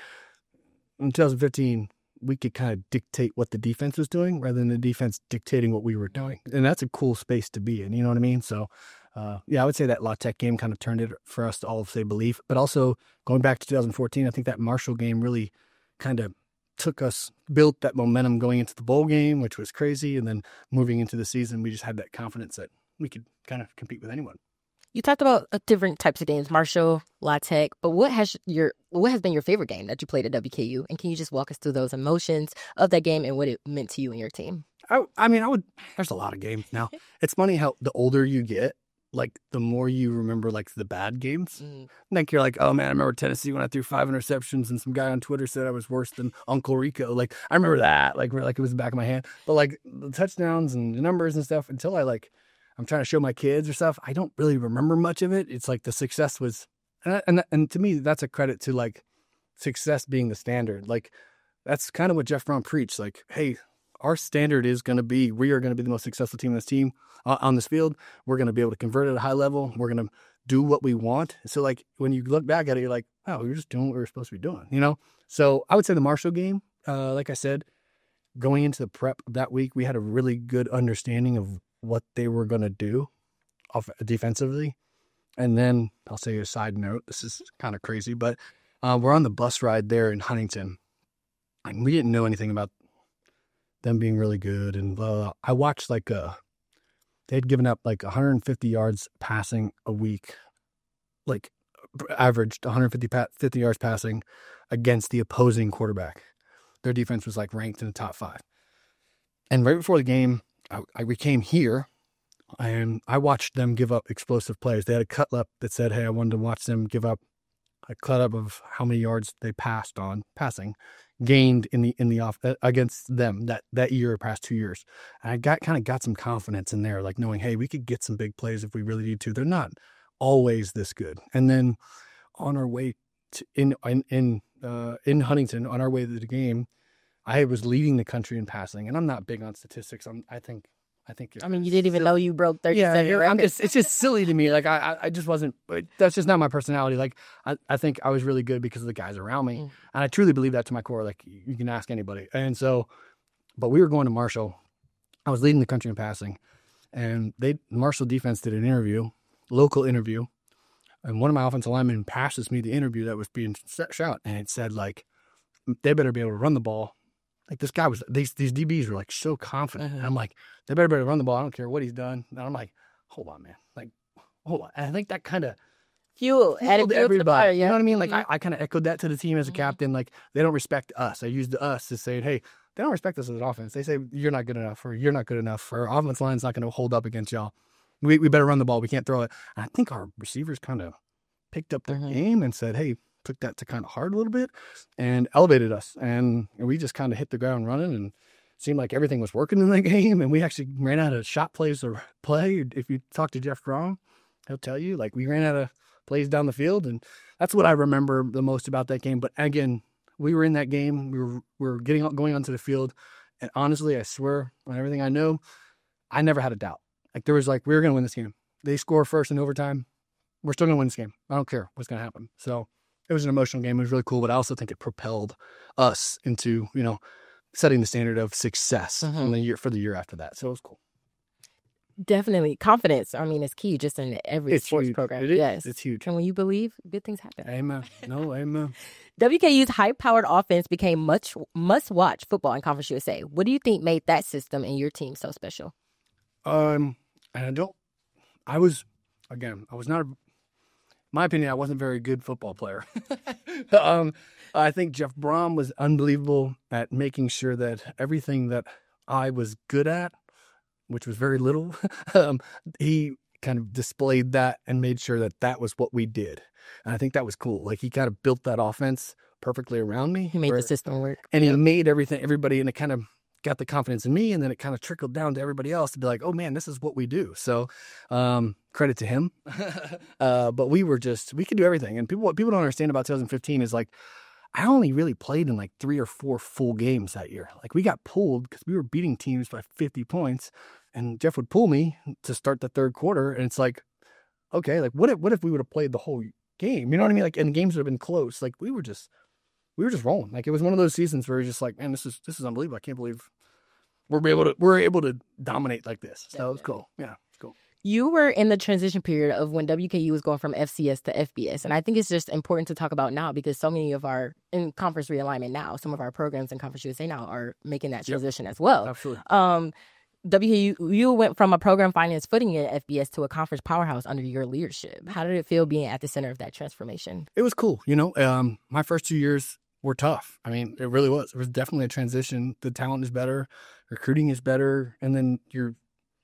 in two thousand fifteen, we could kind of dictate what the defense was doing rather than the defense dictating what we were doing. And that's a cool space to be in. You know what I mean? So, uh, yeah, I would say that La Tech game kind of turned it for us to all say belief. But also going back to two thousand fourteen, I think that Marshall game really kind of took us, built that momentum going into the bowl game, which was crazy. And then moving into the season, we just had that confidence that we could kind of compete with anyone. You talked about uh, different types of games, Marshall, La Tech, but what has your what has been your favorite game that you played at W K U? And can you just walk us through those emotions of that game and what it meant to you and your team? I, I mean, I would, there's a lot of games now. It's funny how the older you get, like the more you remember like the bad games. Mm. Like you're like, oh man, I remember Tennessee when I threw five interceptions and some guy on Twitter said I was worse than Uncle Rico. Like I remember that, like like it was the back of my hand. But like the touchdowns and the numbers and stuff, until I like, I'm trying to show my kids or stuff, I don't really remember much of it. It's like the success was, and and, and to me, that's a credit to like success being the standard. Like that's kind of what Jeff Brown preached. Like, hey, our standard is going to be, we are going to be the most successful team in this team uh, on this field. We're going to be able to convert at a high level. We're going to do what we want. So like when you look back at it, you're like, oh, we were just doing what we were supposed to be doing, you know? So I would say the Marshall game, uh, like I said, going into the prep that week, we had a really good understanding of what they were going to do off defensively. And then I'll say a side note, this is kind of crazy, but uh, we're on the bus ride there in Huntington, and we didn't know anything about them being really good. And blah, blah, blah. I watched like a, they'd given up like one hundred fifty yards passing a week, like averaged one hundred fifty yards passing against the opposing quarterback. Their defense was like ranked in the top five. And right before the game, I, I we came here and I watched them give up explosive plays. They had a cut up that said, hey, I wanted to watch them give up a cut up of how many yards they passed on passing, gained in the in the off uh, against them that that year, past two years. And I got kind of got some confidence in there, like knowing, hey, we could get some big plays if we really need to. They're not always this good. And then on our way to in in in, uh, in Huntington, on our way to the game, I was leading the country in passing, and I'm not big on statistics. I'm I think. I think. I mean, you didn't even know you broke thirty-seven yeah, records. I'm just, it's just silly to me. Like I, I just wasn't. That's just not my personality. Like I, I think I was really good because of the guys around me, mm. and I truly believe that to my core. Like you can ask anybody. And so, but we were going to Marshall. I was leading the country in passing, and they Marshall defense did an interview, local interview, and one of my offensive linemen passes me the interview that was being shot, and it said like, they better be able to run the ball. Like this guy was, these these D Bs were like so confident. Uh-huh. And I'm like, they better better run the ball. I don't care what he's done. And I'm like, hold on, man. Like, oh, I think that kind of Fuel, added fuel to the everybody. fire, yeah. You know what I mean? Like Mhm. I, I kind of echoed that to the team as a Mhm. captain. Like they don't respect us. I used the us to say, hey, they don't respect us as an offense. They say you're not good enough, or you're not good enough, or our offense line's not going to hold up against y'all. We we better run the ball. We can't throw it. And I think our receivers kind of picked up their Mhm. game and said, hey, took that to kind of heart a little bit and elevated us. And we just kind of hit the ground running and seemed like everything was working in the game. And we actually ran out of shot plays to play. If you talk to Jeff Grom, he'll tell you, like, we ran out of plays down the field. And that's what I remember the most about that game. But again, we were in that game. We were, we were getting going onto the field. And honestly, I swear on everything I know, I never had a doubt. Like, there was like, we were going to win this game. They score first in overtime. We're still going to win this game. I don't care what's going to happen. So it was an emotional game. It was really cool, but I also think it propelled us into, you know, setting the standard of success Mhm. in the year for the year after that. So it was cool. Definitely. Confidence, I mean, is key just in every It's sports huge. program. It is. Yes. It's huge. And when you believe, good things happen. Amen. No, amen. W K U's high-powered offense became much must-watch football in Conference U S A. What do you think made that system and your team so special? Um, and I don't, I was, again, I was not, a, my opinion, I wasn't a very good football player. um, I think Jeff Brom was unbelievable at making sure that everything that I was good at, which was very little, um, he kind of displayed that and made sure that that was what we did. And I think that was cool. Like, he kind of built that offense perfectly around me. He made where- the system work. and he made everything, everybody, and it kind of got the confidence in me, and then it kind of trickled down to everybody else to be like, oh man, this is what we do. So um, credit to him. uh, but we were just, we could do everything. And people, what people don't understand about twenty fifteen is like, I only really played in like three or four full games that year. Like, we got pulled because we were beating teams by fifty points, and Jeff would pull me to start the third quarter. And it's like, okay, like what if, what if we would have played the whole game? You know what I mean? Like, and games would have been close. Like, we were just, we were just rolling. Like, it was one of those seasons where you're just like, man, this is this is unbelievable. I can't believe we're able to we're able to dominate like this. So it was cool. Yeah, it's cool. You were in the transition period of when W K U was going from F C S to F B S. And I think it's just important to talk about now because so many of our, in conference realignment now, some of our programs in Conference U S A now are making that Yep. transition as well. Absolutely. Um, W K U you went from a program finance footing in F B S to a conference powerhouse under your leadership. How did it feel being at the center of that transformation? It was cool. You know, um, my first two years were tough. I mean, it really was. It was definitely a transition. The talent is better, recruiting is better, and then your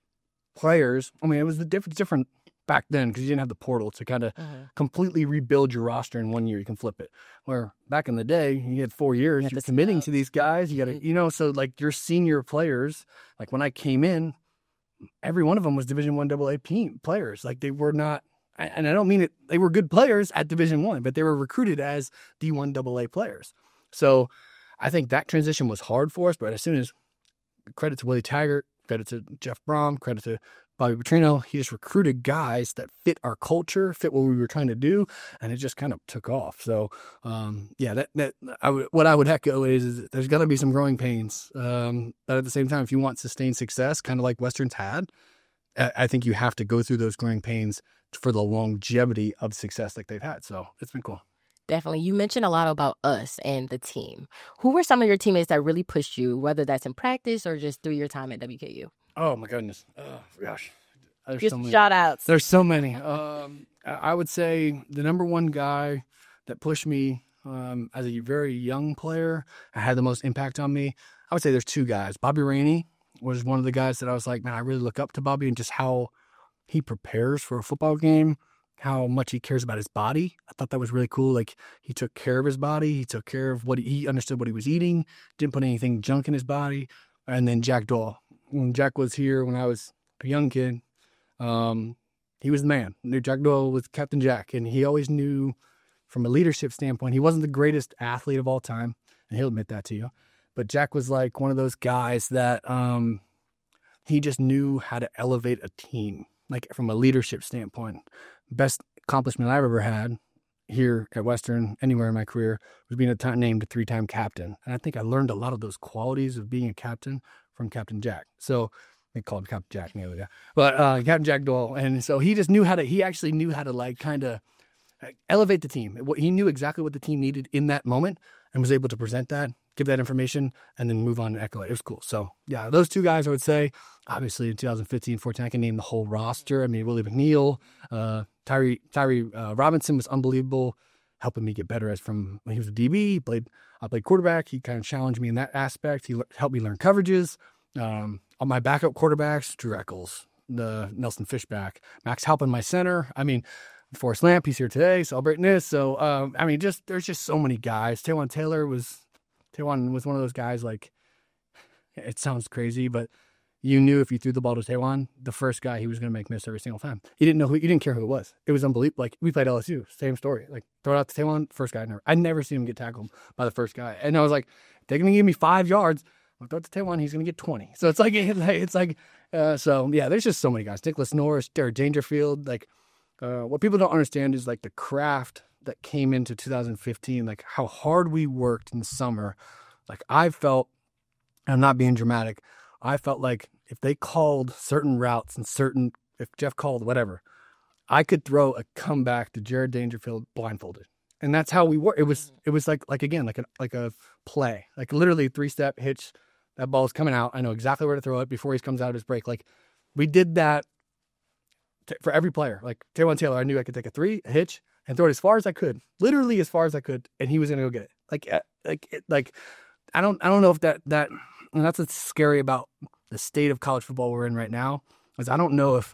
players. I mean, it was the diff- different back then because you didn't have the portal to kind of completely rebuild your roster in one year. You can flip it. Where back in the day, you had four years. You had You're the committing scouts. to these guys. You got to, you know, so like your senior players. Like when I came in, every one of them was Division One Double A team players. Like they were not. And I don't mean it, they were good players at Division One, but they were recruited as D one double A players. So I think that transition was hard for us, but as soon as, credit to Willie Taggart, credit to Jeff Brom, credit to Bobby Petrino, he just recruited guys that fit our culture, fit what we were trying to do, and it just kind of took off. So, um, yeah, that that I would, what I would echo is, is there's got to be some growing pains. Um, but at the same time, if you want sustained success, kind of like Western's had, I, I think you have to go through those growing pains for the longevity of success like they've had. So it's been cool. Definitely. You mentioned a lot about us and the team. Who were some of your teammates that really pushed you, whether that's in practice or just through your time at W K U? Oh my goodness. Oh gosh. There's Just so many. shout outs. There's so many. Um, I I would say the number one guy that pushed me um, as a very young player, had the most impact on me. I would say there's two guys. Bobby Rainey was one of the guys that I was like, man, I really look up to Bobby and just how he prepares for a football game, how much he cares about his body. I thought that was really cool. Like, he took care of his body. He took care of what he, he understood what he was eating, didn't put anything junk in his body. And then Jack Doyle. When Jack was here, when I was a young kid, um, he was the man. Jack Doyle was Captain Jack, and he always knew from a leadership standpoint, he wasn't the greatest athlete of all time, and he'll admit that to you. But Jack was like one of those guys that um, he just knew how to elevate a team, like from a leadership standpoint. Best accomplishment I've ever had here at Western, anywhere in my career, was being a time, named a three-time captain. And I think I learned a lot of those qualities of being a captain from Captain Jack. So they called him Captain Jack the other day. But uh, Captain Jack Doyle. And so he just knew how to, he actually knew how to like kind of elevate the team. He knew exactly what the team needed in that moment and was able to present that give that information, and then move on and echo it. It was cool. So, yeah, those two guys I would say. Obviously, in two thousand fifteen, fourteen, I can name the whole roster. I mean, Willie McNeil, uh, Tyree, Tyree uh, Robinson was unbelievable, helping me get better as from when he was a D B. He played, I played quarterback. He kind of challenged me in that aspect. He le- helped me learn coverages. Um, on my backup quarterbacks, Drew Eccles, the Nelson Fishback, Max Halpin, my center. I mean, Forrest Lamp, he's here today celebrating this. So, um, I mean, just there's just so many guys. Taywan Taylor was, Taywan was one of those guys, like, it sounds crazy, but you knew if you threw the ball to Taywan, the first guy he was going to make miss every single time. He didn't know who, he didn't care who it was. It was unbelievable. Like, we played L S U, same story. Like, throw it out to Taywan, first guy. Never, I'd never seen him get tackled by the first guy. And I was like, they're going to give me five yards. I'll throw it to Taywan, he's going to get twenty. So it's like, it's like, uh, so yeah, there's just so many guys. Nicholas Norris, Derek Dangerfield. Like, uh, what people don't understand is like the craft that came into two thousand fifteen, like how hard we worked in the summer. Like, I felt, I'm not being dramatic, I felt like if they called certain routes and certain, if Jeff called whatever, I could throw a comeback to Jared Dangerfield blindfolded. And that's how we were. It was, it was like, like again, like a, like a play, like literally three step hitch. That ball's coming out. I know exactly where to throw it before he comes out of his break. Like, we did that t- for every player. Like Taywan Taylor, I knew I could take a three, a hitch, and throw it as far as I could, literally as far as I could, and he was going to go get it. Like, uh, like, it, like, I don't, I don't know if that, that, and that's what's scary about the state of college football we're in right now, is I don't know if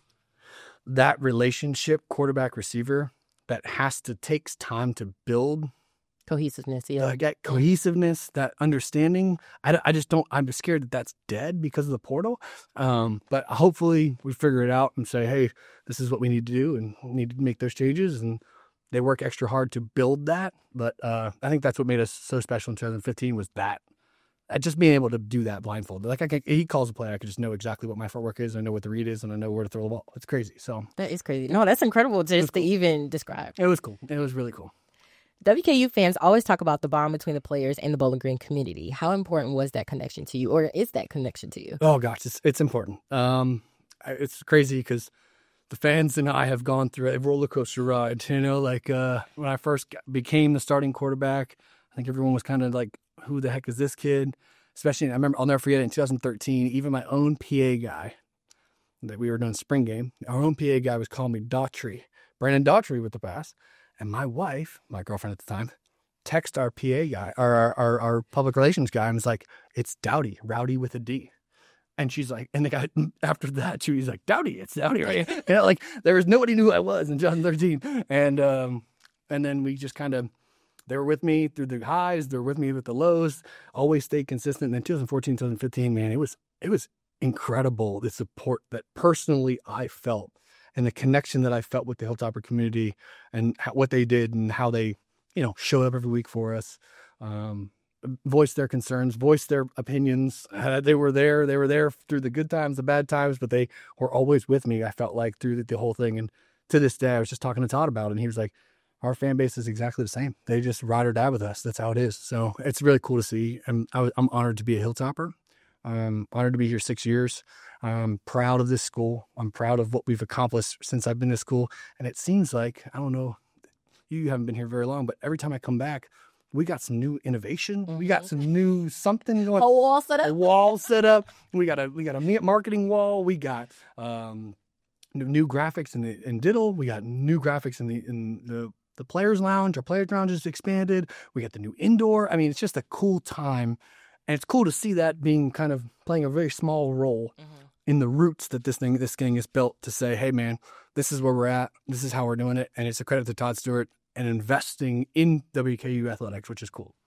that relationship, quarterback receiver, that has to takes time to build cohesiveness, yeah, uh, that cohesiveness, that understanding. I, I just don't. I'm scared that that's dead because of the portal. Um, but hopefully we figure it out and say, hey, this is what we need to do, and we need to make those changes. And they work extra hard to build that. But uh, I think that's what made us so special in twenty fifteen was that. Uh, just being able to do that blindfolded. Like, I can, he calls a play, I can just know exactly what my footwork is. I know what the read is, and I know where to throw the ball. It's crazy. So that is crazy. No, that's incredible just to cool. even describe. It was cool. It was really cool. W K U fans always talk about the bond between the players and the Bowling Green community. How important was that connection to you, or is that connection to you? Oh gosh, it's it's important. Um, it's crazy because the fans and I have gone through a roller coaster ride. You know, like uh, when I first got, became the starting quarterback, I think everyone was kind of like, "Who the heck is this kid?" Especially, I remember, I'll never forget it, in two thousand thirteen, even my own P A guy that we were doing spring game, our own P A guy was calling me Daughtry, Brandon Daughtry with the pass. And my wife, my girlfriend at the time, text our P A guy, or our, our, our public relations guy, and was like, it's Dowdy, Rowdy with a D. And she's like, and the guy, after that, she was like, Dowdy, it's Dowdy, right? You know, like, there was nobody knew who I was in two thousand thirteen. And, um, and then we just kind of, they were with me through the highs, they were with me with the lows, always stayed consistent. And then twenty fourteen, twenty fifteen, man, it was, it was incredible, the support that personally I felt. And the connection that I felt with the Hilltopper community and how, what they did and how they, you know, showed up every week for us, um, voiced their concerns, voiced their opinions. Uh, they were there. They were there through the good times, the bad times, but they were always with me, I felt like, through the, the whole thing. And to this day, I was just talking to Todd about it, and he was like, our fan base is exactly the same. They just ride or die with us. That's how it is. So it's really cool to see. And I was, I'm honored to be a Hilltopper. I'm honored to be here six years. I'm proud of this school. I'm proud of what we've accomplished since I've been to school. And it seems like, I don't know, you haven't been here very long, but every time I come back, we got some new innovation. Mm-hmm. We got some new something going. A wall set up. A wall set up. We got a we got a marketing wall. We got um, new, new graphics in the in Diddle. We got new graphics in the in the the players' lounge. Our players' lounge is expanded. We got the new indoor. I mean, it's just a cool time. And it's cool to see that being kind of playing a very small role mm-hmm. in the roots that this thing, this thing is built to say, hey man, this is where we're at. This is how we're doing it. And it's a credit to Todd Stewart and investing in W K U athletics, which is cool.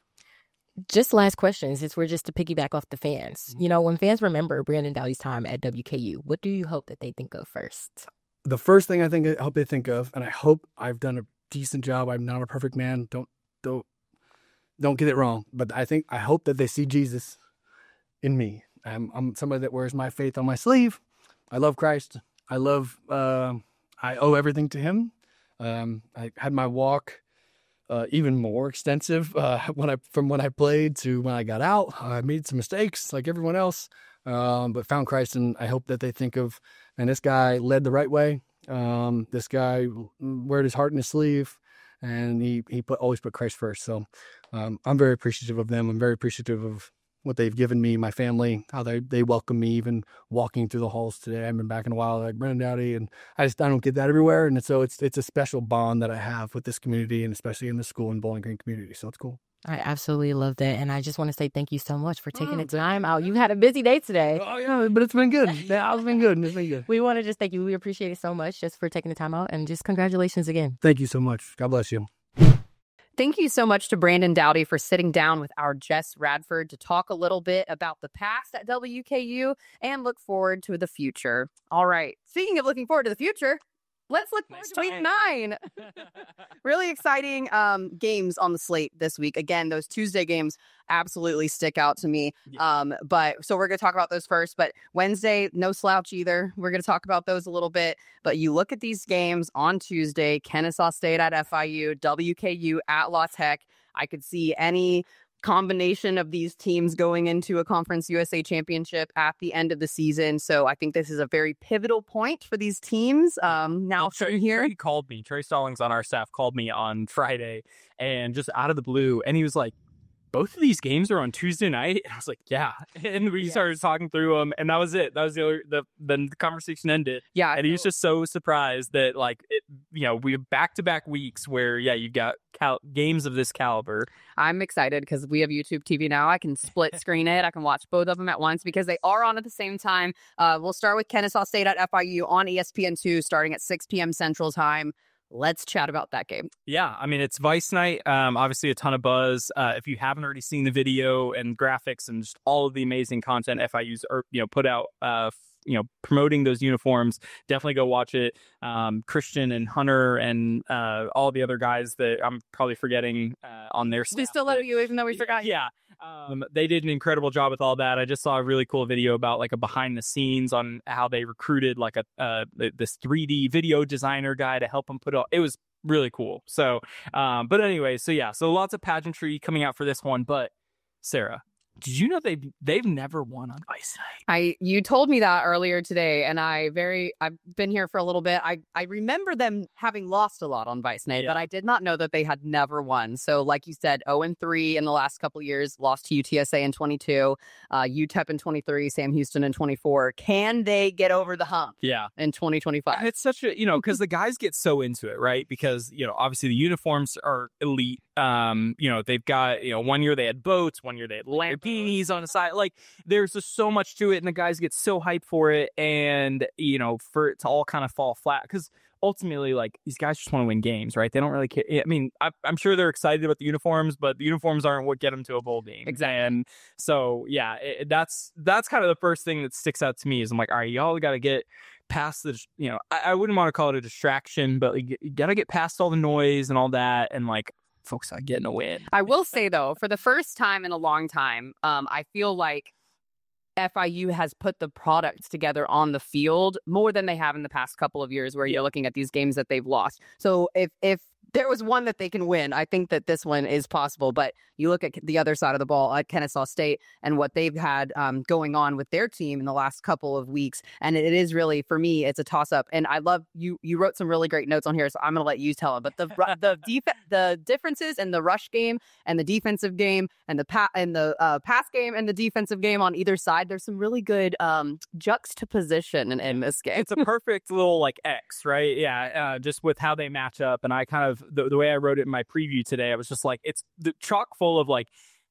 Just last question, since we're just to piggyback off the fans. Mm-hmm. You know, when fans remember Brandon Dowdy's time at W K U, what do you hope that they think of first? The first thing I think I hope they think of, and I hope I've done a decent job. I'm not a perfect man. Don't, don't. Don't get it wrong, but I think I hope that they see Jesus in me. I'm, I'm somebody that wears my faith on my sleeve. I love Christ. I love. Uh, I owe everything to Him. Um, I had my walk uh, even more extensive uh, when I from when I played to when I got out. I made some mistakes like everyone else, um, but found Christ, and I hope that they think of. And this guy led the right way. Um, this guy wore his heart in his sleeve. and he he put always put Christ first. So um, I'm very appreciative of them. I'm very appreciative of what they've given me, my family, how they they welcome me, even walking through the halls today. I haven't been back in a while, like Brendan Dowdy, and I just I don't get that everywhere, and so it's it's a special bond that I have with this community, and especially in the school and Bowling Green community. So it's cool. I absolutely love that. And I just want to say thank you so much for taking the time out. You've had a busy day today. Oh, yeah, but it's been good. Yeah, it's been good. It's been good. We want to just thank you. We appreciate it so much just for taking the time out. And just congratulations again. Thank you so much. God bless you. Thank you so much to Brandon Dowdy for sitting down with our Jess Radford to talk a little bit about the past at W K U and look forward to the future. All right. Speaking of looking forward to the future, let's look forward Nice to week time. nine. Really exciting um, games on the slate this week. Again, those Tuesday games absolutely stick out to me. Yeah. Um, but so we're going to talk about those first. But Wednesday, no slouch either. We're going to talk about those a little bit. But you look at these games on Tuesday, Kennesaw State at F I U, W K U at La Tech. I could see any combination of these teams going into a Conference U S A championship at the end of the season. So I think this is a very pivotal point for these teams. Um, now Well, from Trey, here, Trey called me. Trey Stallings on our staff called me on Friday, and just out of the blue, and he was like, both of these games are on Tuesday night. And I was like, yeah. And we Yes. started talking through them, and that was it. That was the other, the then the conversation ended. yeah, And he was just so surprised that, like, it, you know, we have back to back weeks where, yeah, you've got cal- games of this caliber. I'm excited because we have YouTube T V now. I can split screen it. I can watch both of them at once because they are on at the same time. Uh, we'll start with Kennesaw State at F I U on E S P N two starting at six p.m. Central Time. Let's chat about that game. Yeah, I mean, it's Vice Night. Um, obviously, a ton of buzz. Uh, if you haven't already seen the video and graphics and just all of the amazing content F I U's or you know put out, uh, f- you know, promoting those uniforms, definitely go watch it. Um, Christian and Hunter and uh, all the other guys that I'm probably forgetting uh, on their staff. We still love you even though we forgot you. Yeah. Um, they did an incredible job with all that. I just saw a really cool video about like a behind the scenes on how they recruited like a uh, this three D video designer guy to help them put it all. It was really cool. So, um, but anyway, so yeah, so lots of pageantry coming out for this one. But Sarah, did you know they've they've never won on Vice Night? I you told me that earlier today, and I very I've been here for a little bit. I I remember them having lost a lot on Vice Night, Yeah. but I did not know that they had never won. So, like you said, zero and three in the last couple of years, lost to U T S A in twenty-two, uh, U T E P in twenty-three, Sam Houston in twenty-four. Can they get over the hump Yeah. in twenty twenty-five? It's such a, you know, because the guys get so into it, right? Because, you know, obviously the uniforms are elite. Um, you know, they've got, you know, one year they had boats, one year they had Lamborghinis on the side. Like, there's just so much to it, and the guys get so hyped for it. And, you know, for it to all kind of fall flat, because ultimately, like, these guys just want to win games, right? They don't really care. I mean, I, I'm sure they're excited about the uniforms, but the uniforms aren't what get them to a bowl game. Exactly. And so, yeah, it, that's that's kind of the first thing that sticks out to me is I'm like, all right, y'all got to get past the, you know, I, I wouldn't want to call it a distraction, but like, you got to get past all the noise and all that, and like focus on getting a win. I will say though, for the first time in a long time, um, I feel like F I U has put the products together on the field more than they have in the past couple of years, where you're looking at these games that they've lost. So if if there was one that they can win, I think that this one is possible. But you look at the other side of the ball at Kennesaw State and what they've had um, going on with their team in the last couple of weeks. And it is really, for me, it's a toss up. And I love you. You wrote some really great notes on here, so I'm going to let you tell them. But the the def- the differences in the rush game and the defensive game and the pa- and the uh, pass game and the defensive game on either side, there's some really good um, juxtaposition in, in this game. It's a perfect little like X, right? Yeah, uh, just with how they match up. And I kind of, the, the way I wrote it in my preview today, I was just like, it's the chock full of like,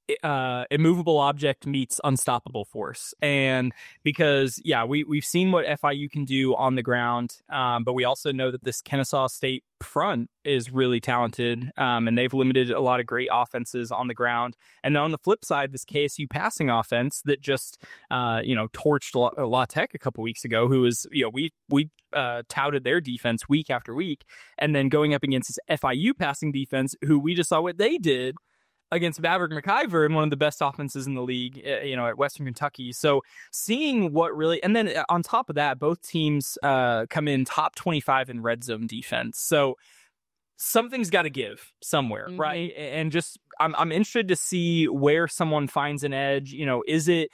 uh immovable object meets unstoppable force. And because yeah we we've seen what F I U can do on the ground, um but we also know that this Kennesaw State front is really talented, um and they've limited a lot of great offenses on the ground. And then on the flip side, this K S U passing offense that just uh you know torched La, La Tech a couple weeks ago, who was, you know we we uh touted their defense week after week, and then going up against this F I U passing defense, who we just saw what they did against Maverick McIver and one of the best offenses in the league, you know, at Western Kentucky. So seeing what really, and then on top of that, both teams uh, come in top twenty-five in red zone defense. So something's got to give somewhere, Mhm. right? And just, I'm I'm interested to see where someone finds an edge. You know, is it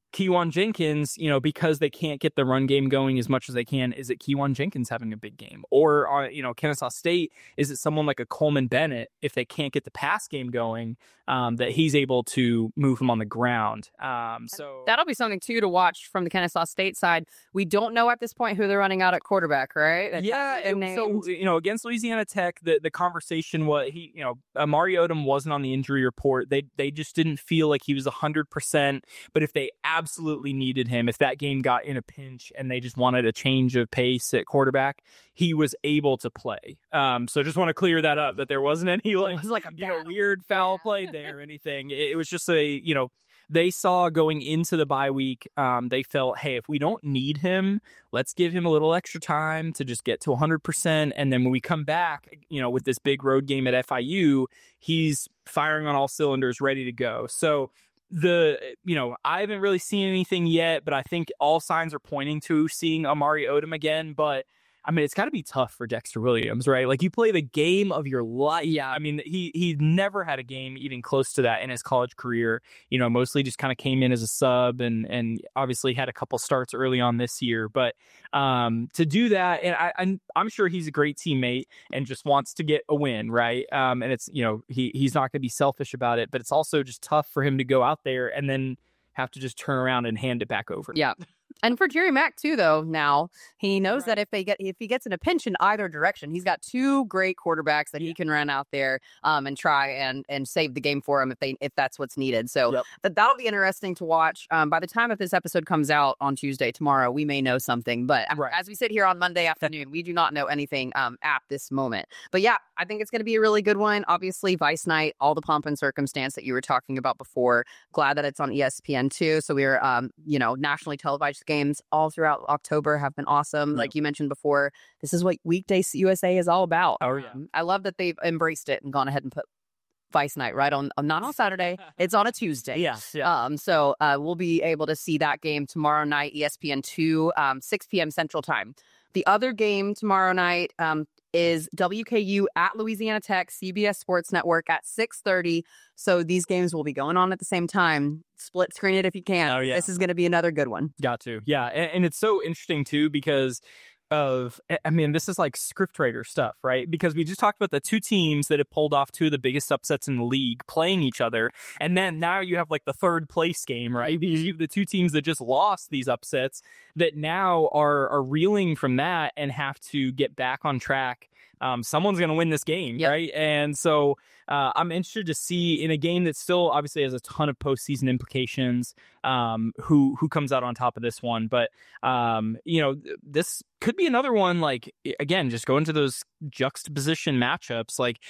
Keyjuan Jenkins, you know, because they can't get the run game going as much as they can, is it Keyjuan Jenkins having a big game? Or, uh, you know, Kennesaw State, is it someone like a Coleman Bennett, if they can't get the pass game going, um, that he's able to move him on the ground? Um, so that'll be something, too, to watch from the Kennesaw State side. We don't know at this point who they're running out at quarterback, right? That yeah. It, so, you know, against Louisiana Tech, the, the conversation was, he, you know, Amari Odom wasn't on the injury report. They, they just didn't feel like he was one hundred percent. But if they absolutely needed him, if that game got in a pinch and they just wanted a change of pace at quarterback, he was able to play. Um, so just want to clear that up, that there wasn't any like, it was like a you know, weird foul play there or anything. It, it was just a, you know, they saw going into the bye week, um, they felt, hey, if we don't need him, let's give him a little extra time to just get to one hundred percent. And then when we come back, you know, with this big road game at F I U, he's firing on all cylinders, ready to go. So the, you know, I haven't really seen anything yet, but I think all signs are pointing to seeing Amari Odom again. But I mean, it's got to be tough for Dexter Williams, right? Like, you play the game of your life. Yeah. I mean, he he never had a game even close to that in his college career. You know, mostly just kind of came in as a sub, and and obviously had a couple starts early on this year. But um, to do that, and I, I'm I'm sure he's a great teammate and just wants to get a win, right? Um, and it's, you know, he he's not going to be selfish about it, but it's also just tough for him to go out there and then have to just turn around and hand it back over. Yeah. And for Jerry Mack, too, though, now he knows right. that if they get if he gets in a pinch in either direction, he's got two great quarterbacks that yeah. he can run out there um, and try and and save the game for him if they if that's what's needed. So yep. that that'll be interesting to watch. Um, by the time that this episode comes out on Tuesday, tomorrow, we may know something. But right. as we sit here on Monday afternoon, we do not know anything um, at this moment. But yeah, I think it's going to be a really good one. Obviously, Vice Night, all the pomp and circumstance that you were talking about before. Glad that it's on E S P N too. So we're um, you know nationally televised games all throughout October have been awesome. Like you mentioned before, this is what Weekday U S A is all about. Oh, yeah. Um, I love that they've embraced it and gone ahead and put Vice Night right on, not on Saturday. It's on a Tuesday. Yeah. yeah. Um, so uh, we'll be able to see that game tomorrow night, E S P N two, um, six p.m. Central Time. The other game tomorrow night um, is W K U at Louisiana Tech, C B S Sports Network at six thirty. So these games will be going on at the same time. Split screen it if you can. Oh, yeah. This is going to be another good one. Got to. Yeah. And, and it's so interesting, too, because of, I mean, this is like script writer stuff, right? Because we just talked about the two teams that have pulled off two of the biggest upsets in the league playing each other. And then now you have like the third place game, right? You have the two teams that just lost these upsets that now are, are reeling from that and have to get back on track. Um, someone's going to win this game, yep. right? And so uh, I'm interested to see in a game that still obviously has a ton of postseason implications, um, who who comes out on top of this one. But, um, you know, this could be another one, like, again, just go into those juxtaposition matchups. Like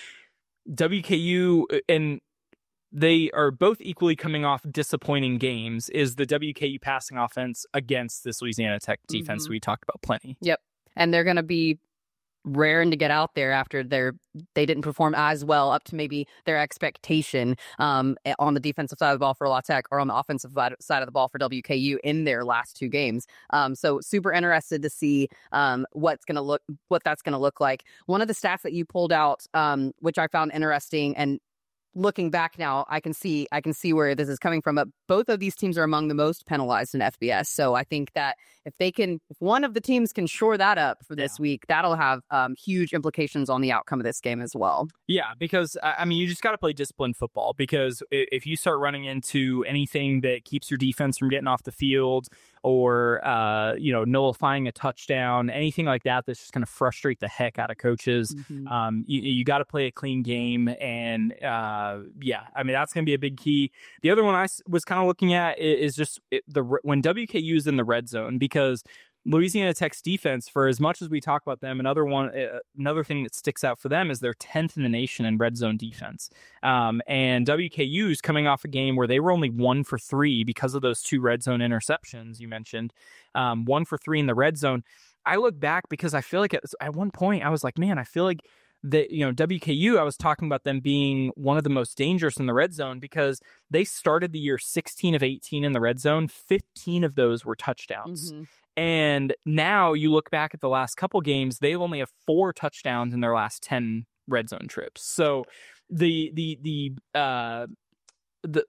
W K U, and they are both equally coming off disappointing games, is the W K U passing offense against this Louisiana Tech defense mm-hmm. we talked about plenty. Yep. And they're going to be raring to get out there after they're they didn't perform as well up to maybe their expectation um, on the defensive side of the ball for La Tech, or on the offensive side of the ball for W K U in their last two games. Um, so super interested to see um, what's going to look what that's going to look like. One of the stats that you pulled out, um, which I found interesting, and looking back now, I can see I can see where this is coming from. But both of these teams are among the most penalized in F B S. So I think that if they can, if one of the teams can shore that up for this yeah. week, that'll have um, huge implications on the outcome of this game as well. Yeah, because I mean, you just got to play disciplined football. Because if you start running into anything that keeps your defense from getting off the field, or uh, you know, nullifying a touchdown, anything like that, that's just going to frustrate the heck out of coaches. Mm-hmm. Um, you you got to play a clean game, and uh, yeah, I mean that's going to be a big key. The other one I was kind of looking at is just it, the when W K U is in the red zone, because Louisiana Tech's defense, for as much as we talk about them, another one, uh, another thing that sticks out for them is they're tenth in the nation in red zone defense. Um, and W K U's coming off a game where they were only one for three because of those two red zone interceptions you mentioned. Um, one for three in the red zone. I look back because I feel like at, at one point I was like, man, I feel like that, you know, W K U, I was talking about them being one of the most dangerous in the red zone because they started the year sixteen of eighteen in the red zone. fifteen of those were touchdowns. Mm-hmm. And now you look back at the last couple games, they only have four touchdowns in their last ten red zone trips. So the, the, the, uh, the,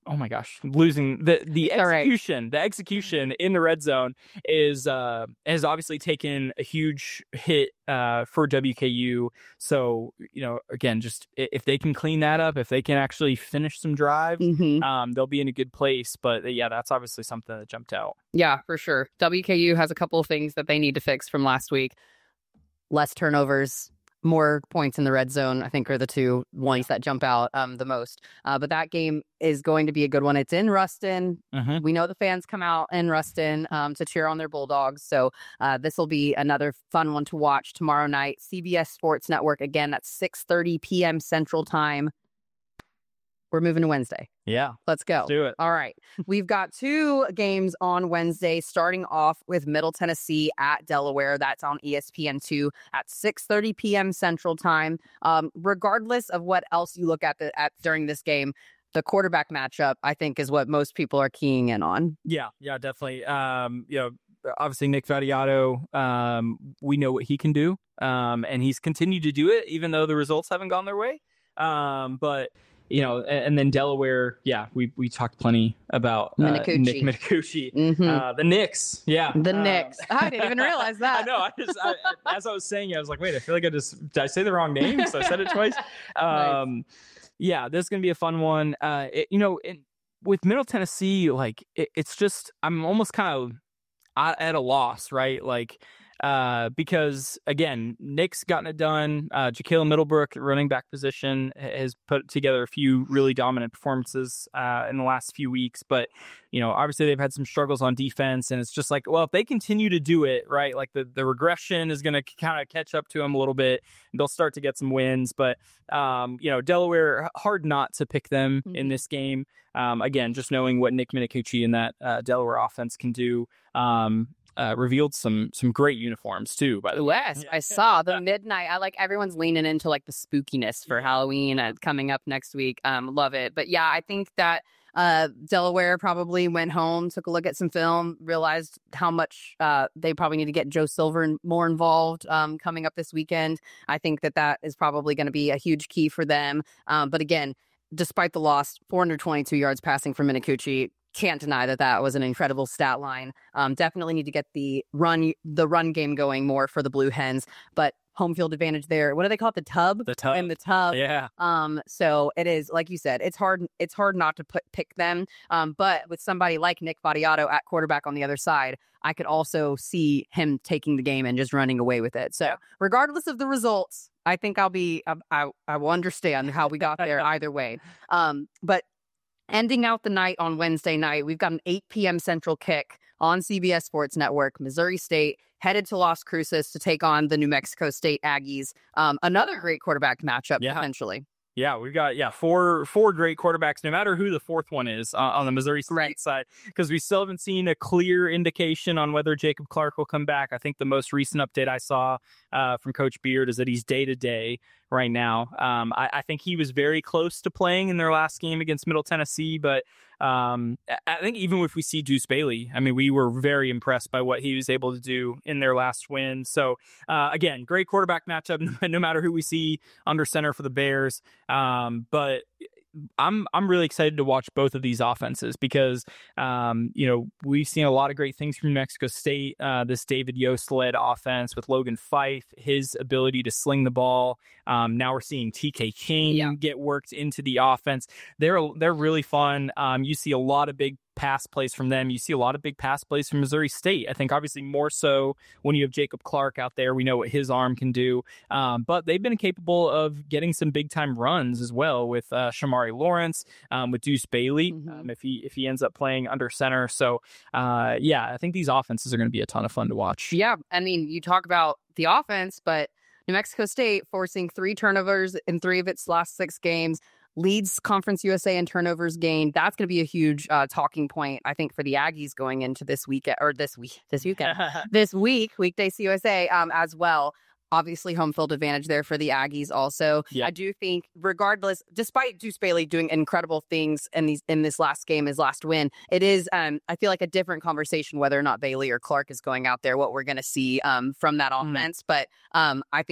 oh my gosh, losing the the All right. execution. The execution in the red zone is uh, has obviously taken a huge hit uh, for W K U. So you know, again, just if they can clean that up, if they can actually finish some drive, Mm-hmm. um, they'll be in a good place. But yeah, that's obviously something that jumped out. Yeah, for sure. W K U has a couple of things that they need to fix from last week. Less turnovers, more points in the red zone, I think, are the two ones that jump out um, the most. Uh, but that game is going to be a good one. It's in Ruston. Mm-hmm. We know the fans come out in Ruston um, to cheer on their Bulldogs. So uh, this will be another fun one to watch tomorrow night. C B S Sports Network, again, at six thirty p.m. Central Time. We're moving to Wednesday. Yeah, Let's go. let's do it. All right. We've got two games on Wednesday, starting off with Middle Tennessee at Delaware. That's on E S P N two at six thirty p.m. Central Time. Um, regardless of what else you look at, the, at during this game, the quarterback matchup, I think, is what most people are keying in on. Yeah, yeah, definitely. Um, you know, obviously Nick Vattiato, um, we know what he can do, um, and he's continued to do it, even though the results haven't gone their way. Um, but you know, and, and then Delaware, yeah, we we talked plenty about uh, Minicucci. Nick Minicucci, Mm-hmm. uh, the Knicks, yeah, The um, Knicks. I didn't even realize that. I know. I just I, as I was saying, I was like, wait, I feel like I just did I say the wrong name? So I said it twice. Um, Nice. Yeah, this is gonna be a fun one. Uh, it, you know, it, with Middle Tennessee, like it, it's just I'm almost kind of at a loss, right? Like. Uh, because again, Nick's gotten it done. Uh, Jaquil Middlebrook, running back position, has put together a few really dominant performances uh, in the last few weeks. But you know, obviously they've had some struggles on defense, and it's just like, well, if they continue to do it right, like the the regression is going to kind of catch up to them a little bit. And they'll start to get some wins. But um, you know, Delaware, hard not to pick them mm-hmm. in this game. Um, again, just knowing what Nick Minicucci and that uh, Delaware offense can do. Um, Uh, revealed some some great uniforms too. By the way, yes, I saw the midnight. I like everyone's leaning into like the spookiness for Halloween uh, coming up next week. Um, love it. But yeah, I think that uh, Delaware probably went home, took a look at some film, realized how much uh, they probably need to get Joe Silver more involved um, coming up this weekend. I think that that is probably going to be a huge key for them. Um, but again, despite the loss, four hundred twenty-two yards passing for Minicucci. Can't deny that that was an incredible stat line. Um, definitely need to get the run the run game going more for the Blue Hens, but home field advantage there. What do they call it? The tub? The tub. And the tub. Yeah. Um, so it is, like you said, it's hard It's hard not to put pick them. Um, but with somebody like Nick Vattiato at quarterback on the other side, I could also see him taking the game and just running away with it. So regardless of the results, I think I'll be, I, I, I will understand how we got there either way. Um, but ending out the night on Wednesday night, we've got an eight p.m. Central kick on C B S Sports Network. Missouri State headed to Las Cruces to take on the New Mexico State Aggies. Um, another great quarterback matchup, yeah. potentially. Yeah, we've got yeah four four great quarterbacks, no matter who the fourth one is uh, on the Missouri State right. side, because we still haven't seen a clear indication on whether Jacob Clark will come back. I think the most recent update I saw uh, from Coach Beard is that he's day to day right now. Um, I, I think he was very close to playing in their last game against Middle Tennessee, but um, I think even if we see Deuce Bailey, I mean, we were very impressed by what he was able to do in their last win. So uh, again, great quarterback matchup, no matter who we see under center for the Bears. Um, but I'm I'm really excited to watch both of these offenses because um, you know we've seen a lot of great things from New Mexico State. Uh, this David Yost led offense with Logan Fife, his ability to sling the ball. Um, now we're seeing T K King yeah. get worked into the offense. They're they're really fun. Um, you see a lot of big pass plays from them. You see a lot of big pass plays from Missouri State. I think obviously more so when you have Jacob Clark out there. We know what his arm can do. Um, but they've been capable of getting some big time runs as well with uh, Shamari Lawrence, um, with Deuce Bailey, mm-hmm. um, if he if he ends up playing under center. So uh, yeah, I think these offenses are going to be a ton of fun to watch. Yeah, I mean, you talk about the offense, but New Mexico State forcing three turnovers in three of its last six games. Leads Conference U S A in turnovers gained. That's going to be a huge uh, talking point, I think, for the Aggies going into this weekend or this week, this weekend, this week, weekday C U S A um, as well. Obviously, home field advantage there for the Aggies also. Yeah. I do think, regardless, despite Deuce Bailey doing incredible things in these in this last game, his last win, it is, um, I feel like, a different conversation whether or not Bailey or Clark is going out there, what we're going to see um, from that offense. Mm. But um, I think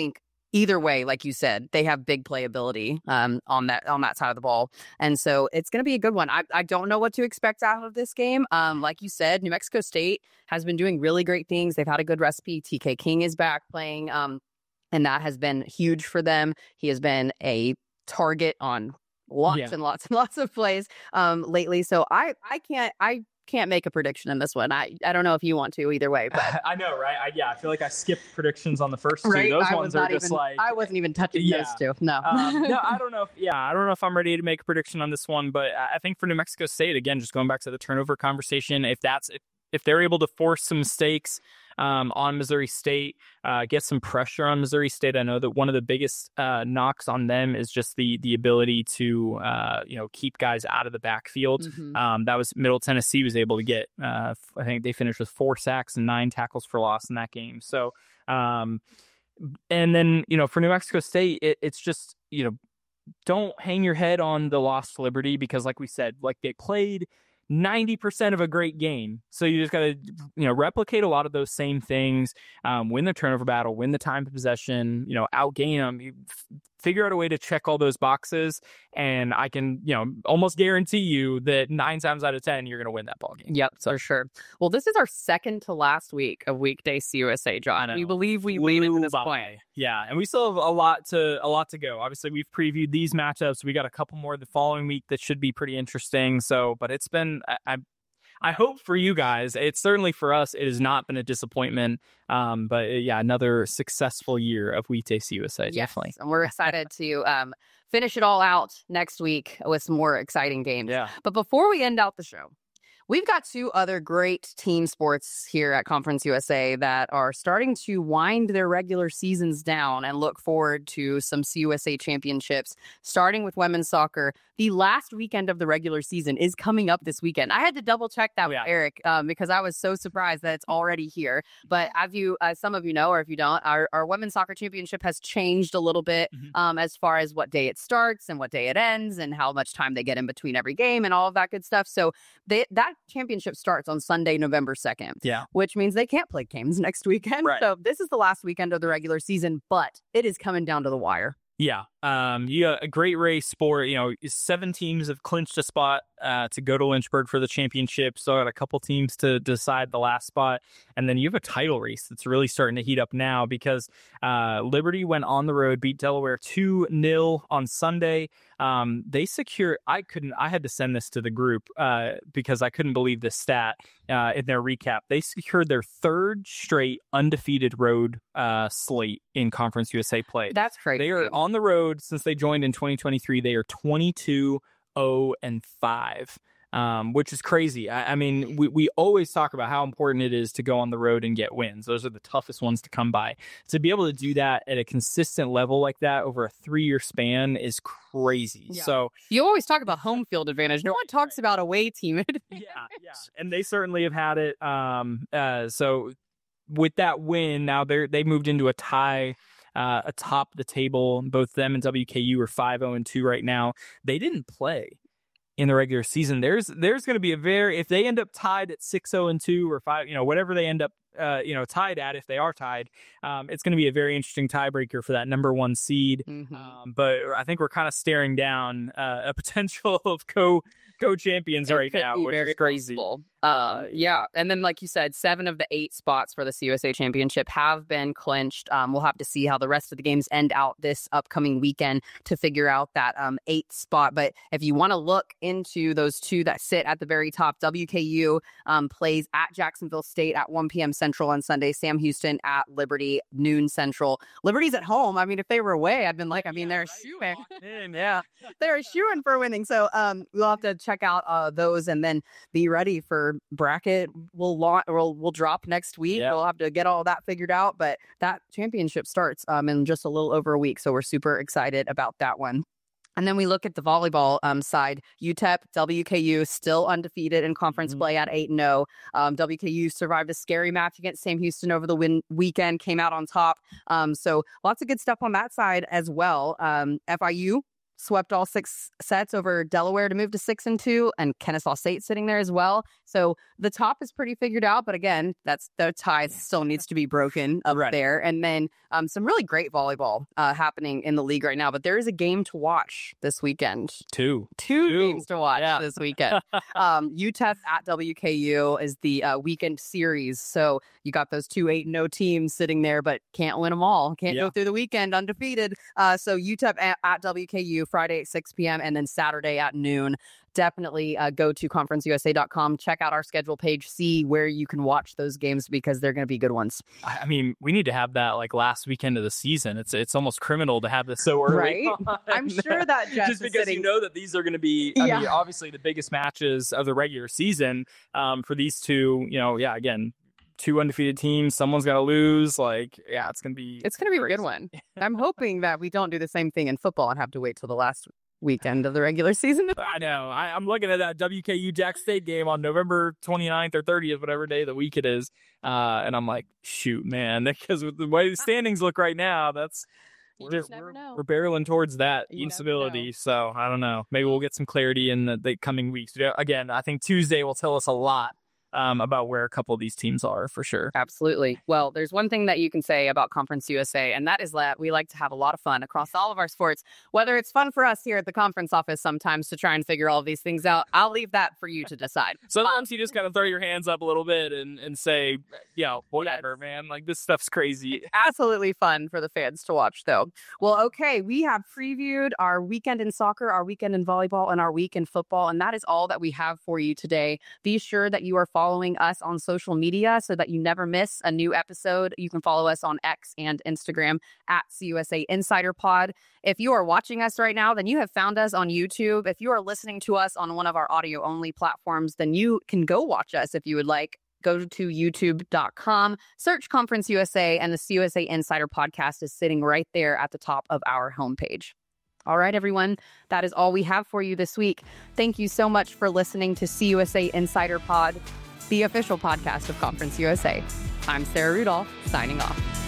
either way, like you said, they have big playability um, on that on that side of the ball. And so it's going to be a good one. I, I don't know what to expect out of this game. Um, like you said, New Mexico State has been doing really great things. They've had a good recipe. T K King is back playing, um, and that has been huge for them. He has been a target on lots Yeah. and lots and lots of plays um, lately. So I, I can't I can't make a prediction in this one. I, I don't know if you want to either way, but I know, right? I, yeah, I feel like I skipped predictions on the first two. right? Those I ones was are not just even, like I wasn't even touching Yeah. those two. No. um, no, I don't know. If, yeah, I don't know if I'm ready to make a prediction on this one, but I think for New Mexico State, again, just going back to the turnover conversation, if that's if, if they're able to force some mistakes um, on Missouri State, uh, get some pressure on Missouri State. I know that one of the biggest uh, knocks on them is just the the ability to uh, you know keep guys out of the backfield. Mhm. Um, that was Middle Tennessee was able to get. Uh, I think they finished with four sacks and nine tackles for loss in that game. So. Um, And then, you know, for New Mexico State, it, it's just, you know, don't hang your head on the lost Liberty because, like we said, like they played ninety percent of a great game. So you just got to, you know, replicate a lot of those same things, um, win the turnover battle, win the time of possession, you know, outgain them. You f- figure out a way to check all those boxes. And I can, you know, almost guarantee you that nine times out of ten, you're going to win that ball game. Yep, for sure. Well, this is our second to last week of weekday C U S A, John. I We know. believe we made it to this By. point. Yeah, and we still have a lot to a lot to go. Obviously, we've previewed these matchups. We got a couple more the following week that should be pretty interesting. So, but it's been I I, I hope for you guys. It's certainly for us. It has not been a disappointment. Um, but yeah, another successful year of Weekday C U S A. Yes, Definitely. and we're excited to um, finish it all out next week with some more exciting games. Yeah. But before we end out the show, we've got two other great team sports here at Conference U S A that are starting to wind their regular seasons down and look forward to some C U S A championships, starting with women's soccer. The last weekend of the regular season is coming up this weekend. I had to double check that Oh, yeah. with Eric um, because I was so surprised that it's already here. But as you, as some of you know, or if you don't, our, our women's soccer championship has changed a little bit Mhm. um, as far as what day it starts and what day it ends and how much time they get in between every game and all of that good stuff. So they, that championship starts on Sunday, November second, Yeah. which means they can't play games next weekend. Right. So this is the last weekend of the regular season, but it is coming down to the wire. Yeah, um, you got a great race sport. You know, seven teams have clinched a spot uh, to go to Lynchburg for the championship. So, got a couple teams to decide the last spot, and then you have a title race that's really starting to heat up now because uh, Liberty went on the road, beat Delaware two nil on Sunday. Um, they secure. I couldn't. I had to send this to the group uh, because I couldn't believe this stat uh, in their recap. They secured their third straight undefeated road uh, slate in Conference U S A play. That's crazy. They are on the road since they joined in twenty twenty-three. They are twenty-two oh and five, um, which is crazy. I, I mean, we, we always talk about how important it is to go on the road and get wins. Those are the toughest ones to come by. To be able to do that at a consistent level like that over a three-year span is crazy. Yeah. So, You always talk about home field advantage. No one talks about away team advantage. yeah, yeah. And they certainly have had it. Um, uh, so with that win, now they they moved into a tie uh, atop the table. Both them and W K U are five oh and two right now. They didn't play in the regular season. There's there's going to be a very if they end up tied at six oh and two or five, you know, whatever they end up uh, you know tied at, if they are tied, um, it's going to be a very interesting tiebreaker for that number one seed. Mhm. Um, but I think we're kind of staring down uh, a potential of co co champions right Could now, be which very is crazy. possible. Uh, yeah, and then like you said, seven of the eight spots for the C U S A championship have been clinched. Um, we'll have to see how the rest of the games end out this upcoming weekend to figure out that um, eighth spot. But if you want to look into those two that sit at the very top, W K U um, plays at Jacksonville State at one p.m. Central on Sunday. Sam Houston at Liberty noon Central. Liberty's at home. I mean, if they were away, I'd been like, I mean, they're shooing. Yeah. They're shooing for winning. So um, we'll have to check out uh, those and then be ready for bracket. We'll launch. We'll we'll drop next week. Yeah. We'll have to get all that figured out. But that championship starts um in just a little over a week, so we're super excited about that one. And then we look at the volleyball um, side. U T E P, W K U still undefeated in conference Mhm. play at eight and oh. Um, W K U survived a scary match against Sam Houston over the win- weekend, came out on top. Um, so lots of good stuff on that side as well. Um, F I U swept all six sets over Delaware to move to six and two, and Kennesaw State sitting there as well. So the top is pretty figured out, but again, that's the tie still needs to be broken up Right. there. And then um, some really great volleyball uh, happening in the league right now. But there is a game to watch this weekend. Two. Two, Two. games to watch Yeah. this weekend. um, U T E P at W K U is the uh, weekend series. So you got those two eight and oh teams sitting there, but can't win them all. Can't Yeah. go through the weekend undefeated. Uh, so U T E P at, at W K U Friday at six p.m. and then Saturday at noon. Definitely uh, go to conference u s a dot com, check out our schedule page, see where you can watch those games because they're going to be good ones. I I mean, we need to have that like last weekend of the season. It's it's almost criminal to have this so early. Right? I'm sure that Jess just is because sitting... you know that these are going to be, I Yeah. mean, obviously the biggest matches of the regular season um, for these two. You know, yeah, again, two undefeated teams. Someone's got to lose. Like, yeah, it's going to be. It's going to be a good one. I'm hoping that we don't do the same thing in football and have to wait till the last weekend of the regular season. I know. I, I'm looking at that W K U Jack State game on November twenty-ninth or thirtieth, whatever day of the week it is. Uh, and I'm like, shoot, man, because with the way the standings look right now, that's You we're, just never we're, know. we're barreling towards that You never possibility. know. So I don't know. Maybe we'll get some clarity in the, the coming weeks. Again, I think Tuesday will tell us a lot um, about where a couple of these teams are for sure. Absolutely. Well, there's one thing that you can say about Conference U S A, and that is that we like to have a lot of fun across all of our sports, whether it's fun for us here at the conference office sometimes to try and figure all of these things out. I'll leave that for you to decide. Sometimes you just kind of throw your hands up a little bit and, and say, you know, whatever, man. Like, this stuff's crazy. Absolutely fun for the fans to watch, though. Well, okay, we have previewed our weekend in soccer, our weekend in volleyball, and our week in football, and that is all that we have for you today. Be sure that you are following us on social media so that you never miss a new episode. You can follow us on X and Instagram at C U S A Insider Pod. If you are watching us right now, then you have found us on YouTube. If you are listening to us on one of our audio-only platforms, then you can go watch us if you would like. Go to youtube dot com, search Conference U S A, and the C U S A Insider Podcast is sitting right there at the top of our homepage. All right, everyone, that is all we have for you this week. Thank you so much for listening to C U S A Insider Pod, the official podcast of Conference U S A. I'm Sarah Rudolph, signing off.